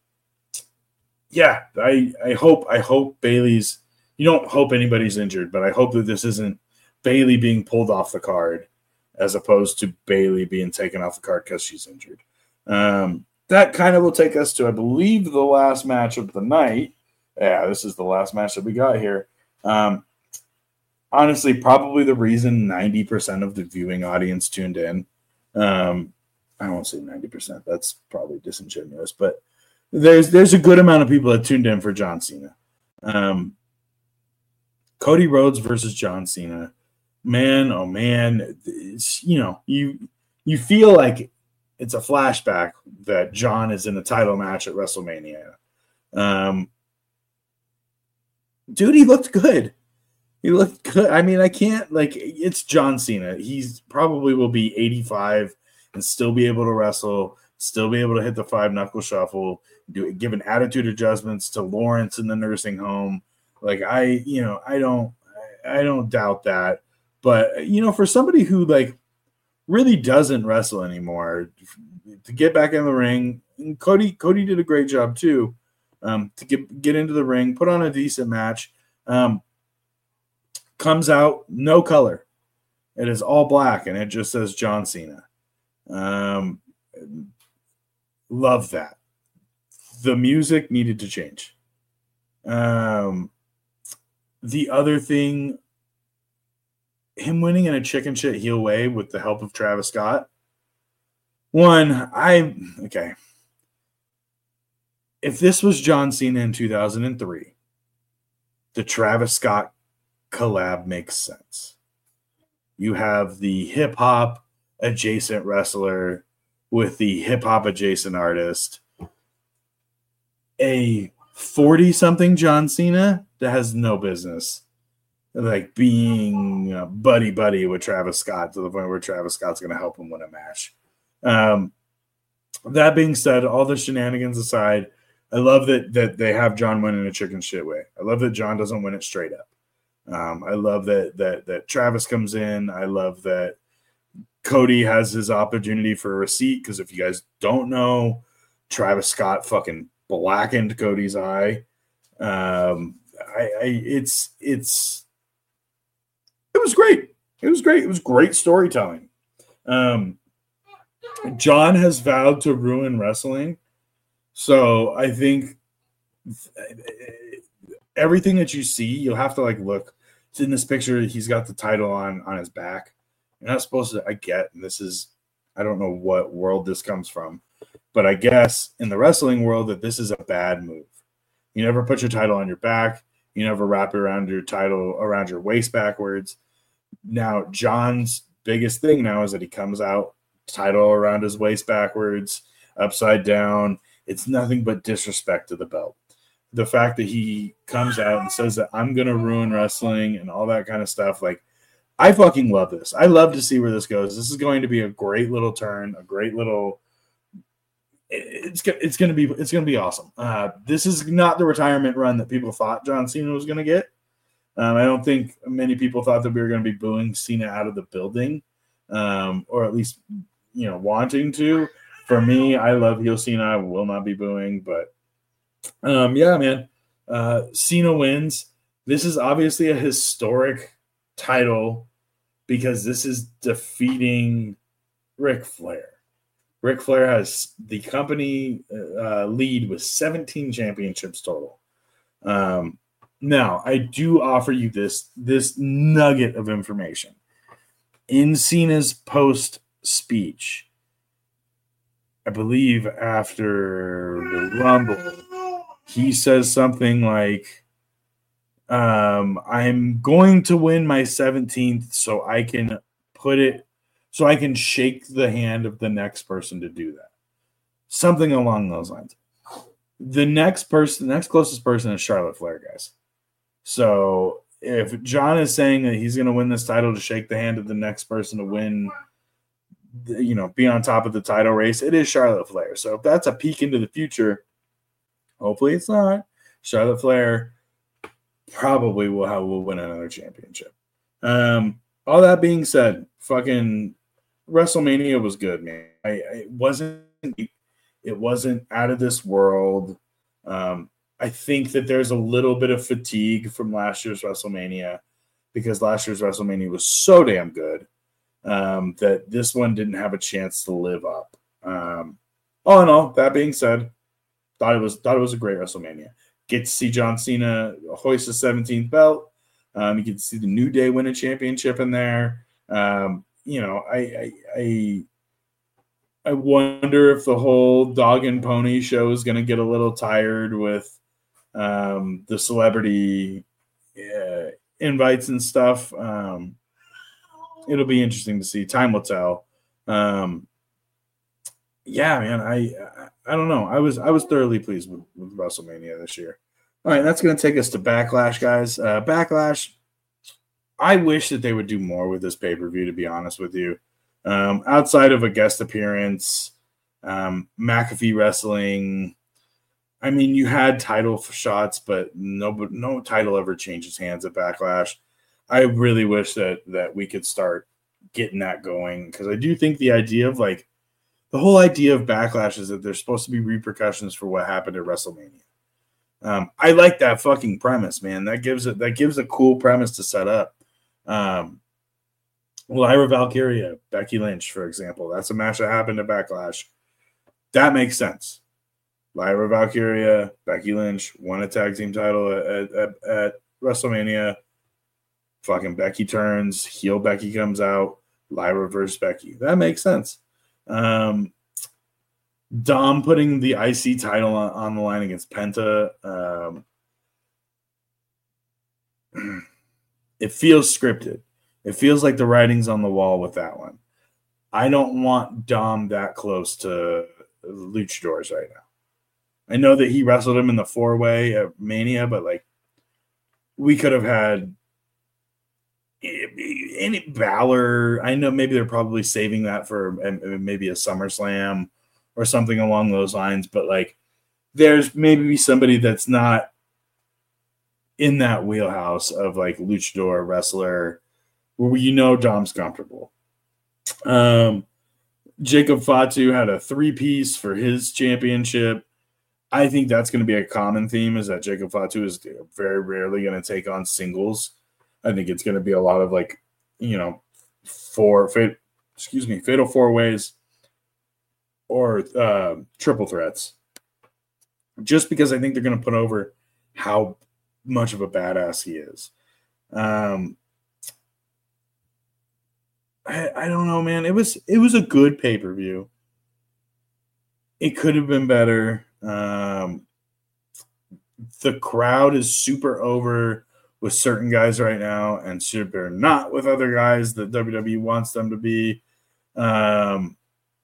yeah, I, I hope I hope Bayley's – you don't hope anybody's injured, but I hope that this isn't Bayley being pulled off the card as opposed to Bayley being taken off the card because she's injured. Um, that kind of will take us to, I believe, the last match of the night. Yeah, this is the last match that we got here. Um, honestly, probably the reason ninety percent of the viewing audience tuned in. Um, I won't say ninety percent. That's probably disingenuous, but there's there's a good amount of people that tuned in for John Cena. Um, Cody Rhodes versus John Cena. Man, oh man, it's, you know, you you feel like it's a flashback that John is in a title match at WrestleMania. Um, dude, he looked good. He looked good. I mean, I can't, like, it's John Cena. He's probably will be eighty-five and still be able to wrestle, still be able to hit the five knuckle shuffle, do give an attitude adjustments to Lawrence in the nursing home. Like, I, you know, I don't, I don't doubt that. But, you know, for somebody who, like, really doesn't wrestle anymore, to get back in the ring, and Cody, Cody did a great job too, um, to get, get into the ring, put on a decent match, um, comes out, no color. It is all black, and it just says John Cena. Um, love that. the music needed to change. Um, the other thing, him winning in a chicken shit heel way with the help of Travis Scott. One, I okay. If this was John Cena in two thousand three, the Travis Scott collab makes sense. You have the hip hop adjacent wrestler with the hip hop adjacent artist. A forty something John Cena that has no business like being uh, buddy buddy with Travis Scott to the point where Travis Scott's going to help him win a match. Um, that being said, all the shenanigans aside, I love that that they have John win in a chicken shit way. I love that John doesn't win it straight up. Um, I love that that that Travis comes in. I love that Cody has his opportunity for a receipt because if you guys don't know, Travis Scott fucking blackened Cody's eye. Um, I, I it's it's it was great. It was great. It was great storytelling. Um, John has vowed to ruin wrestling, so I think everything that you see, you'll have to like look. It's in this picture. He's got the title on on his back. You're not supposed to. I get, and this is, I don't know what world this comes from, but I guess in the wrestling world that this is a bad move. You never put your title on your back. You never wrap around your title around your waist backwards. Now, John's biggest thing now is that he comes out, title around his waist backwards, upside down. It's nothing but disrespect to the belt. The fact that he comes out and says that I'm going to ruin wrestling and all that kind of stuff, like, I fucking love this. I love to see where this goes. This is going to be a great little turn, a great little. It's it's going to be it's going to be awesome. Uh, this is not the retirement run that people thought John Cena was going to get. Um, I don't think many people thought that we were going to be booing Cena out of the building, um, or at least you know wanting to. For me, I love heel Cena. I will not be booing, but um, yeah, man, uh, Cena wins. This is obviously a historic title because this is defeating Ric Flair. Ric Flair has the company uh, lead with seventeen championships total. Um, now, I do offer you this, this nugget of information. In Cena's post speech, I believe after the Rumble, he says something like, Um, I'm going to win my seventeenth so I can put it, so I can shake the hand of the next person to do that. Something along those lines. The next person, the next closest person is Charlotte Flair, guys. So if John is saying that he's going to win this title to shake the hand of the next person to win, you know, be on top of the title race, it is Charlotte Flair. So if that's a peek into the future, hopefully it's not. Charlotte Flair probably will have will win another championship. Um, all that being said, fucking WrestleMania was good, man. I, I it wasn't it wasn't out of this world. Um, I think that there's a little bit of fatigue from last year's WrestleMania because last year's WrestleMania was so damn good um, that this one didn't have a chance to live up. Um, all in all, that being said, thought it was thought it was a great WrestleMania. Get to see John Cena hoist the seventeenth belt. Um, you get to see the New Day win a championship in there. Um, you know, I, I I I wonder if the whole dog and pony show is going to get a little tired with um, the celebrity uh, invites and stuff. Um, it'll be interesting to see. Time will tell. Um, yeah, man, I, I I don't know. I was I was thoroughly pleased with, with WrestleMania this year. All right, that's going to take us to Backlash, guys. Uh, Backlash. I wish that they would do more with this pay-per-view, to be honest with you. Um, outside of a guest appearance, um, McAfee wrestling. I mean, you had title shots, but no, no title ever changes hands at Backlash. I really wish that that we could start getting that going because I do think the idea of like the whole idea of Backlash is that there's supposed to be repercussions for what happened at WrestleMania. Um, I like that fucking premise, man. That gives it that gives a cool premise to set up. Um, Lyra Valkyria, Becky Lynch, for example. That's a match that happened at Backlash. That makes sense. Lyra Valkyria, Becky Lynch won a tag team title at, at, at WrestleMania. Fucking Becky turns, heel Becky comes out, Lyra versus Becky. That makes sense. Um, Dom putting the I C title on, on the line against Penta. Um, it feels scripted. It feels like the writing's on the wall with that one. I don't want Dom that close to Luchadors right now. I know that he wrestled him in the four-way at Mania, but like we could have had any Balor. I know maybe they're probably saving that for maybe a SummerSlam or something along those lines, but like there's maybe somebody that's not in that wheelhouse of like luchador wrestler where you know Dom's comfortable. Um, Jacob Fatu had a three-piece for his championship. I think that's going to be a common theme, is that Jacob Fatu is very rarely going to take on singles. I think it's going to be a lot of like, you know, four, excuse me, fatal four ways or uh, triple threats. Just because I think they're going to put over how much of a badass he is. Um, I, I don't know, man. It was it was a good pay-per-view. It could have been better. Um, the crowd is super over with certain guys right now and super not with other guys that W W E wants them to be. Um,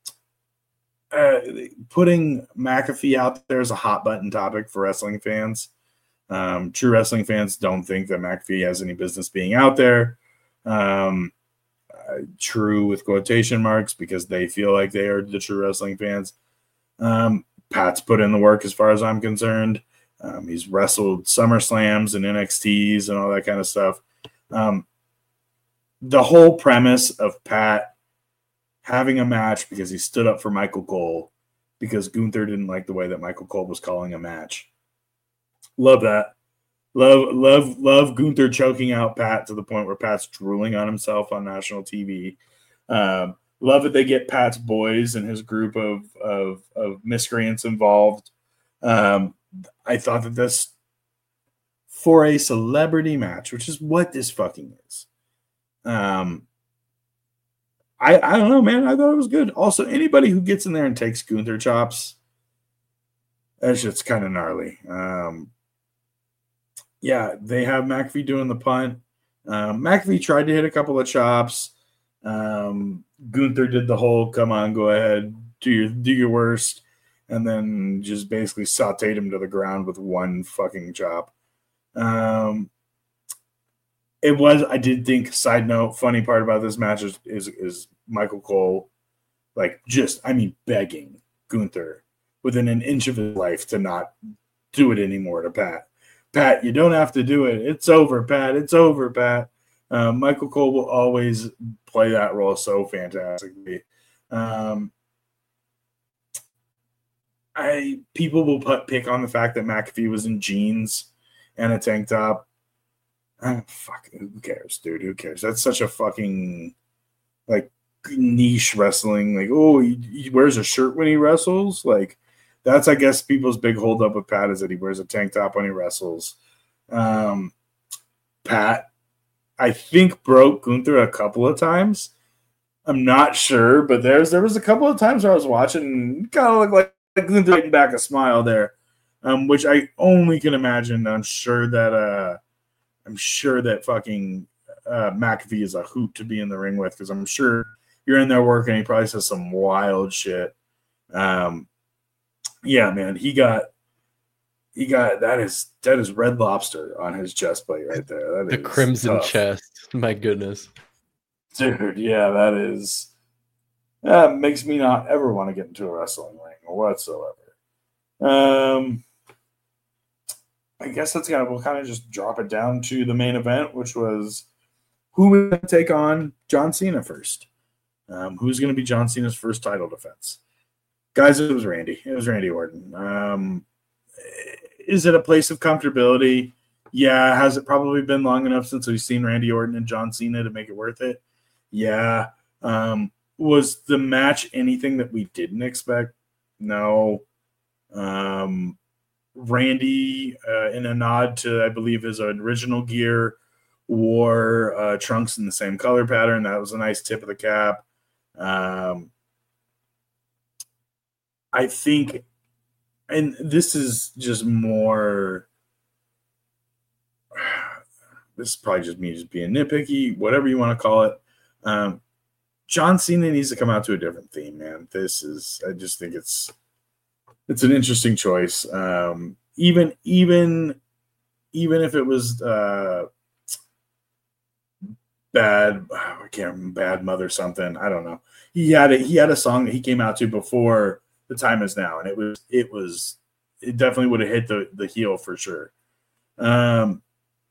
uh, putting McAfee out there is a hot button topic for wrestling fans. Um, true wrestling fans don't think that McAfee has any business being out there. Um, uh, true with quotation marks, because they feel like they are the true wrestling fans. Um, Pat's put in the work as far as I'm concerned. Um, he's wrestled SummerSlams and N X Ts and all that kind of stuff. Um, the whole premise of Pat having a match because he stood up for Michael Cole because Gunther didn't like the way that Michael Cole was calling a match. Love that. Love, love, love Gunther choking out Pat to the point where Pat's drooling on himself on national T V. Um, love that they get Pat's boys and his group of of, of miscreants involved. Um, I thought that this, for a celebrity match, which is what this fucking is, um, I I don't know, man. I thought it was good. Also, anybody who gets in there and takes Gunther chops, that's just kind of gnarly. Um, yeah, they have McAfee doing the punt. Um, McAfee tried to hit a couple of chops. Um, Gunther did the whole, come on, go ahead, do your do your worst, and then just basically sauteed him to the ground with one fucking chop. Um, it was, I did think, side note, funny part about this match is, is, is Michael Cole, like, just, I mean, begging Gunther within an inch of his life to not do it anymore to Pat. Pat, you don't have to do it. It's over, Pat. It's over, Pat. Um, Michael Cole will always play that role so fantastically. Um, I people will put, pick on the fact that McAfee was in jeans and a tank top. Oh, fuck, who cares, dude? Who cares? That's such a fucking like niche wrestling. Like, oh, he, he wears a shirt when he wrestles. Like, that's, I guess, people's big holdup with Pat is that he wears a tank top when he wrestles. Um, Pat, I think, broke Gunther a couple of times. I'm not sure, but there's there was a couple of times where I was watching and kind of looked like, like Gunther getting back a smile there, um, which I only can imagine. I'm sure that uh, I'm sure that fucking uh, McAfee is a hoot to be in the ring with, because I'm sure you're in there working. He probably says some wild shit. Um, yeah, man, he got he got that is that is Red Lobster on his chest plate right there. That the is crimson tough. Chest. My goodness, dude. Yeah, that is. That makes me not ever want to get into a wrestling ring whatsoever. Um, I guess that's gonna we'll kind of just drop it down to the main event, which was who would going to take on John Cena first. Um, who's going to be John Cena's first title defense? Guys, it was Randy. It was Randy Orton. Um, is it a place of comfortability? Yeah. Has it probably been long enough since we've seen Randy Orton and John Cena to make it worth it? Yeah. Um, was the match anything that we didn't expect? No. Um, Randy, uh, in a nod to, I believe, his original gear, wore uh, trunks in the same color pattern. That was a nice tip of the cap. Um, I think, and this is just more, this is probably just me just being nitpicky, whatever you want to call it. Um, John Cena needs to come out to a different theme, man. This is, I just think it's, it's an interesting choice. Um, even, even, even if it was uh, bad, I can't remember, Bad Mother something. I don't know. He had a, he had a song that he came out to before The Time Is Now, and it was, it was, it definitely would have hit the, the heel for sure. Um,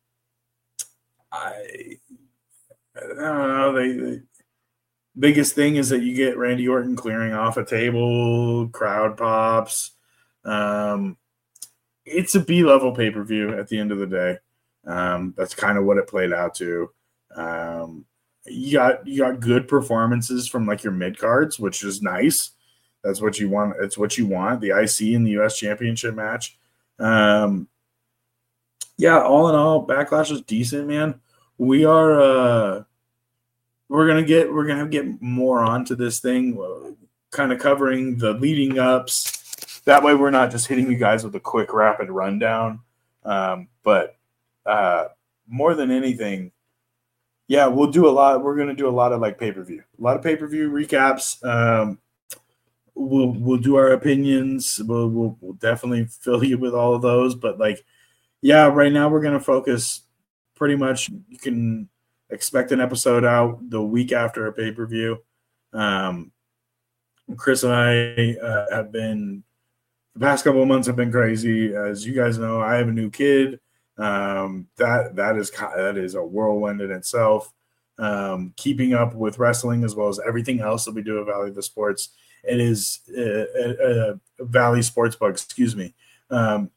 I, I don't know. They, they biggest thing is that you get Randy Orton clearing off a table, crowd pops. Um, it's a B-level pay-per-view at the end of the day. Um, that's kind of what it played out to. Um, you got you got good performances from like your mid cards, which is nice. That's what you want. It's what you want. The I C and the U S Championship match. Um, yeah, all in all, Backlash is decent, man. We are uh, we're gonna get we're gonna get more onto this thing, uh, kind of covering the leading ups. That way, we're not just hitting you guys with a quick, rapid rundown. Um, but uh, more than anything, yeah, we'll do a lot. We're gonna do a lot of like pay per view, a lot of pay per view recaps. Um, we'll we'll do our opinions. We'll, we'll we'll definitely fill you with all of those. But like, yeah, right now we're gonna focus pretty much. You can expect an episode out the week after a pay per view. Um, Chris and I uh, have been. The past couple of months have been crazy. As you guys know, I have a new kid. Um, that that is that is a whirlwind in itself. Um, keeping up with wrestling as well as everything else that we do at Valley of the Sports. It is uh, uh, Valley Sportsbook. Excuse me. Um,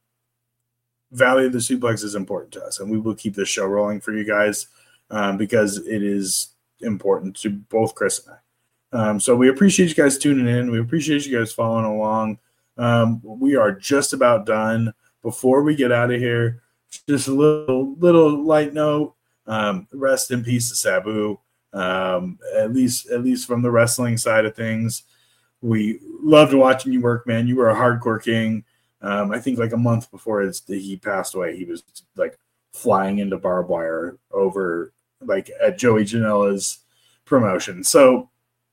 Valley of the Suplex is important to us, and we will keep this show rolling for you guys um, because it is important to both Chris and I. Um, so we appreciate you guys tuning in. We appreciate you guys following along. Um, we are just about done. Before we get out of here, just a little little light note. Um, rest in peace to Sabu. Um, at least at least from the wrestling side of things, we loved watching you work, man. You were a hardcore king. Um, I think like a month before his, he passed away, he was like flying into barbed wire over like at Joey Janela's promotion. So.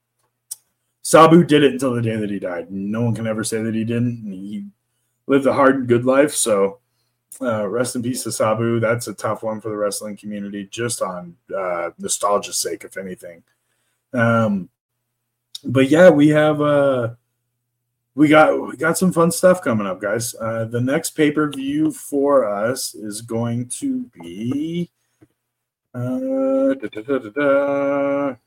Sabu did it until the day that he died. No one can ever say that he didn't. He lived a hard and good life. So uh, rest in peace to Sabu. That's a tough one for the wrestling community, just on uh, nostalgia's sake, if anything. Um, but yeah, we have uh, we got we got some fun stuff coming up, guys. Uh, the next pay per view for us is going to be. Uh, da, da, da, da, da.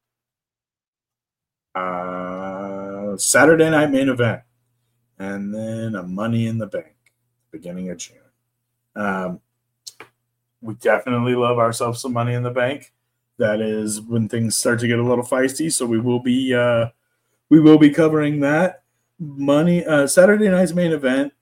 Uh, Saturday night main event, and then a Money in the Bank, beginning of June. Um, we definitely love ourselves some Money in the Bank. That is when things start to get a little feisty. So we will be uh, we will be covering that money uh, Saturday night's main event.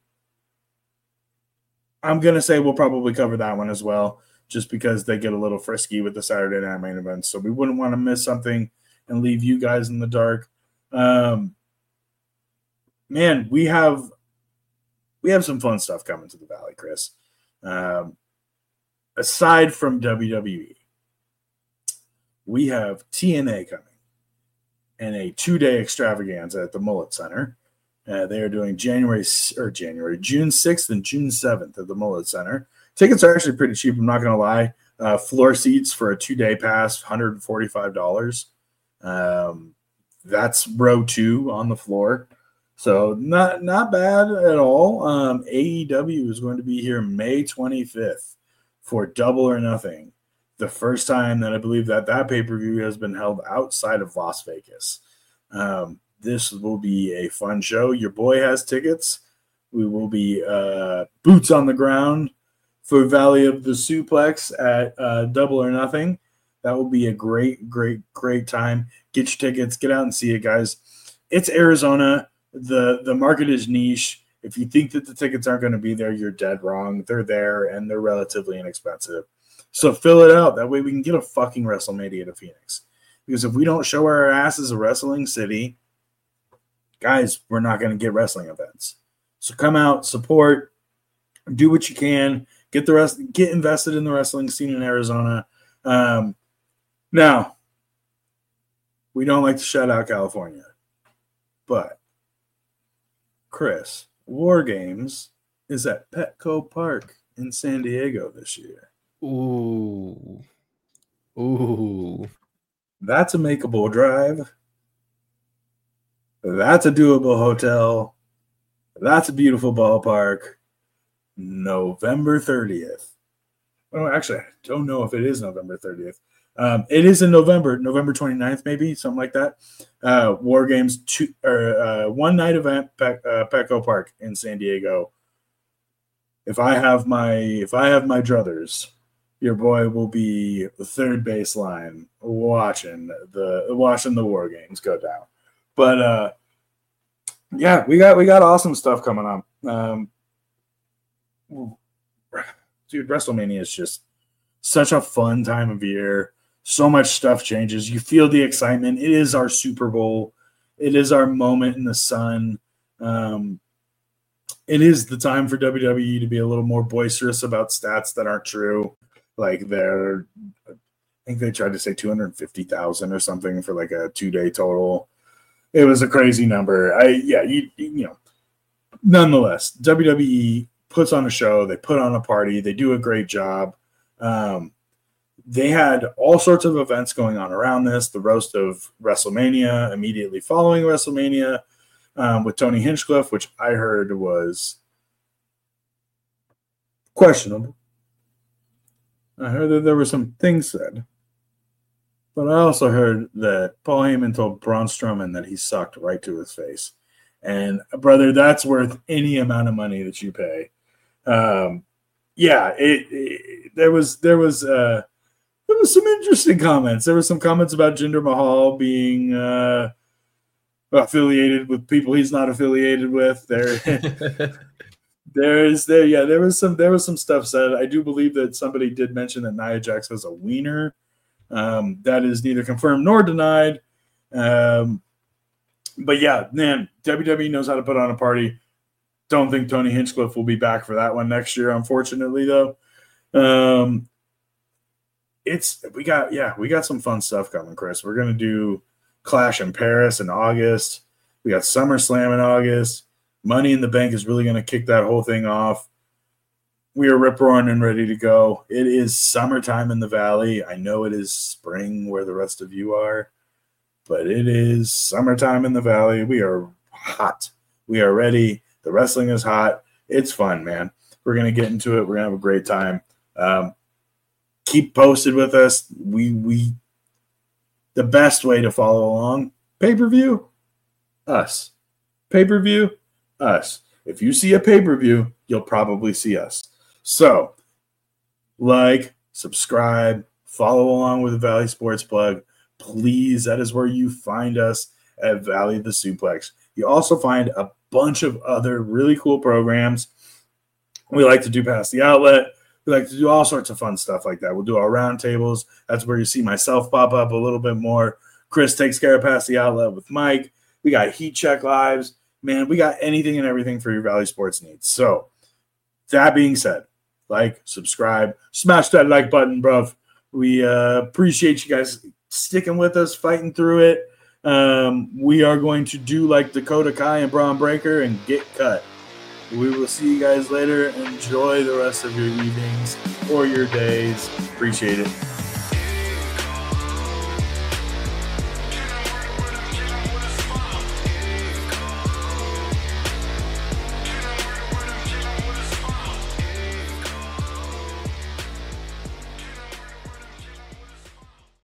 I'm gonna say we'll probably cover that one as well, just because they get a little frisky with the Saturday night main event. So we wouldn't want to miss something and leave you guys in the dark. Um, man, we have we have some fun stuff coming to the Valley, Chris. Um, aside from W W E, we have T N A coming and a two-day extravaganza at the Mullet Center. Uh, they are doing January or January, June sixth and June seventh at the Mullet Center. Tickets are actually pretty cheap. I'm not going to lie. Uh, floor seats for a two-day pass, one hundred forty-five dollars. Um, that's row two on the floor. So not not bad at all. Um, A E W is going to be here May twenty-fifth for Double or Nothing. The first time that I believe that that pay-per-view has been held outside of Las Vegas. Um, this will be a fun show. Your boy has tickets. We will be uh, boots on the ground for Valley of the Suplex at uh, Double or Nothing. That will be a great, great, great time. Get your tickets. Get out and see it, guys. It's Arizona. the the market is niche. If you think that the tickets aren't going to be there, you're dead wrong. They're there, and they're relatively inexpensive. So fill it out. That way we can get a fucking WrestleMania to Phoenix. Because if we don't show our ass as a wrestling city, guys, we're not going to get wrestling events. So come out, support, do what you can, get the rest, get invested in the wrestling scene in Arizona. Um, now, we don't like to shout out California, but Chris, War Games is at Petco Park in San Diego this year. Ooh. Ooh. That's a makeable drive. That's a doable hotel. That's a beautiful ballpark. November thirtieth. Oh, actually, I don't know if it is November thirtieth. Um, it is in November, November twenty-ninth, maybe, something like that. Uh, War Games, two, or uh, one night event, Pe- uh, Petco Park in San Diego. If I have my, if I have my druthers, your boy will be the third baseline watching the watching the War Games go down. But uh, yeah, we got we got awesome stuff coming up. Um, dude, WrestleMania is just such a fun time of year. So much stuff changes. You feel the excitement. It is our Super Bowl. It is our moment in the sun. Um, it is the time for W W E to be a little more boisterous about stats that aren't true. Like they're, I think they tried to say two hundred fifty thousand or something for like a two-day total. It was a crazy number. I yeah, you you know. Nonetheless, W W E puts on a show. They put on a party. They do a great job. Um, they had all sorts of events going on around this. The roast of WrestleMania immediately following WrestleMania um, with Tony Hinchcliffe, which I heard was questionable. I heard that there were some things said. But I also heard that Paul Heyman told Braun Strowman that he sucked right to his face. And, brother, that's worth any amount of money that you pay. Um, yeah, it, it, there was there was uh, there was some interesting comments. There were some comments about Jinder Mahal being uh, affiliated with people he's not affiliated with. There, there's there yeah there was some there was some stuff said. I do believe that somebody did mention that Nia Jax has a wiener. Um, that is neither confirmed nor denied. Um, but yeah, man, W W E knows how to put on a party. Don't think Tony Hinchcliffe will be back for that one next year, unfortunately, though. Um, it's we got yeah, we got some fun stuff coming, Chris. We're gonna do Clash in Paris in August. We got SummerSlam in August. Money in the Bank is really gonna kick that whole thing off. We are rip-roaring and ready to go. It is summertime in the Valley. I know it is spring where the rest of you are, but it is summertime in the Valley. We are hot. We are ready. The wrestling is hot. It's fun, man. We're going to get into it. We're going to have a great time. Um, keep posted with us. We we the best way to follow along, pay-per-view, us. Pay-per-view, us. If you see a pay-per-view, you'll probably see us. So, like, subscribe, follow along with the Valley Sports Plug. Please, that is where you find us at Valley of the Suplex. You also find a bunch of other really cool programs. We like to do Past the Outlet. We like to do all sorts of fun stuff like that. We'll do our roundtables. That's where you see myself pop up a little bit more. Chris takes care of Past the Outlet with Mike. We got Heat Check Lives. Man, we got anything and everything for your Valley Sports needs. So, that being said, like, subscribe, smash that like button, bruv. We uh, appreciate you guys sticking with us, fighting through it. Um, we are going to do like Dakota Kai and Braun Breaker and get cut. We will see you guys later. Enjoy the rest of your evenings or your days. Appreciate it.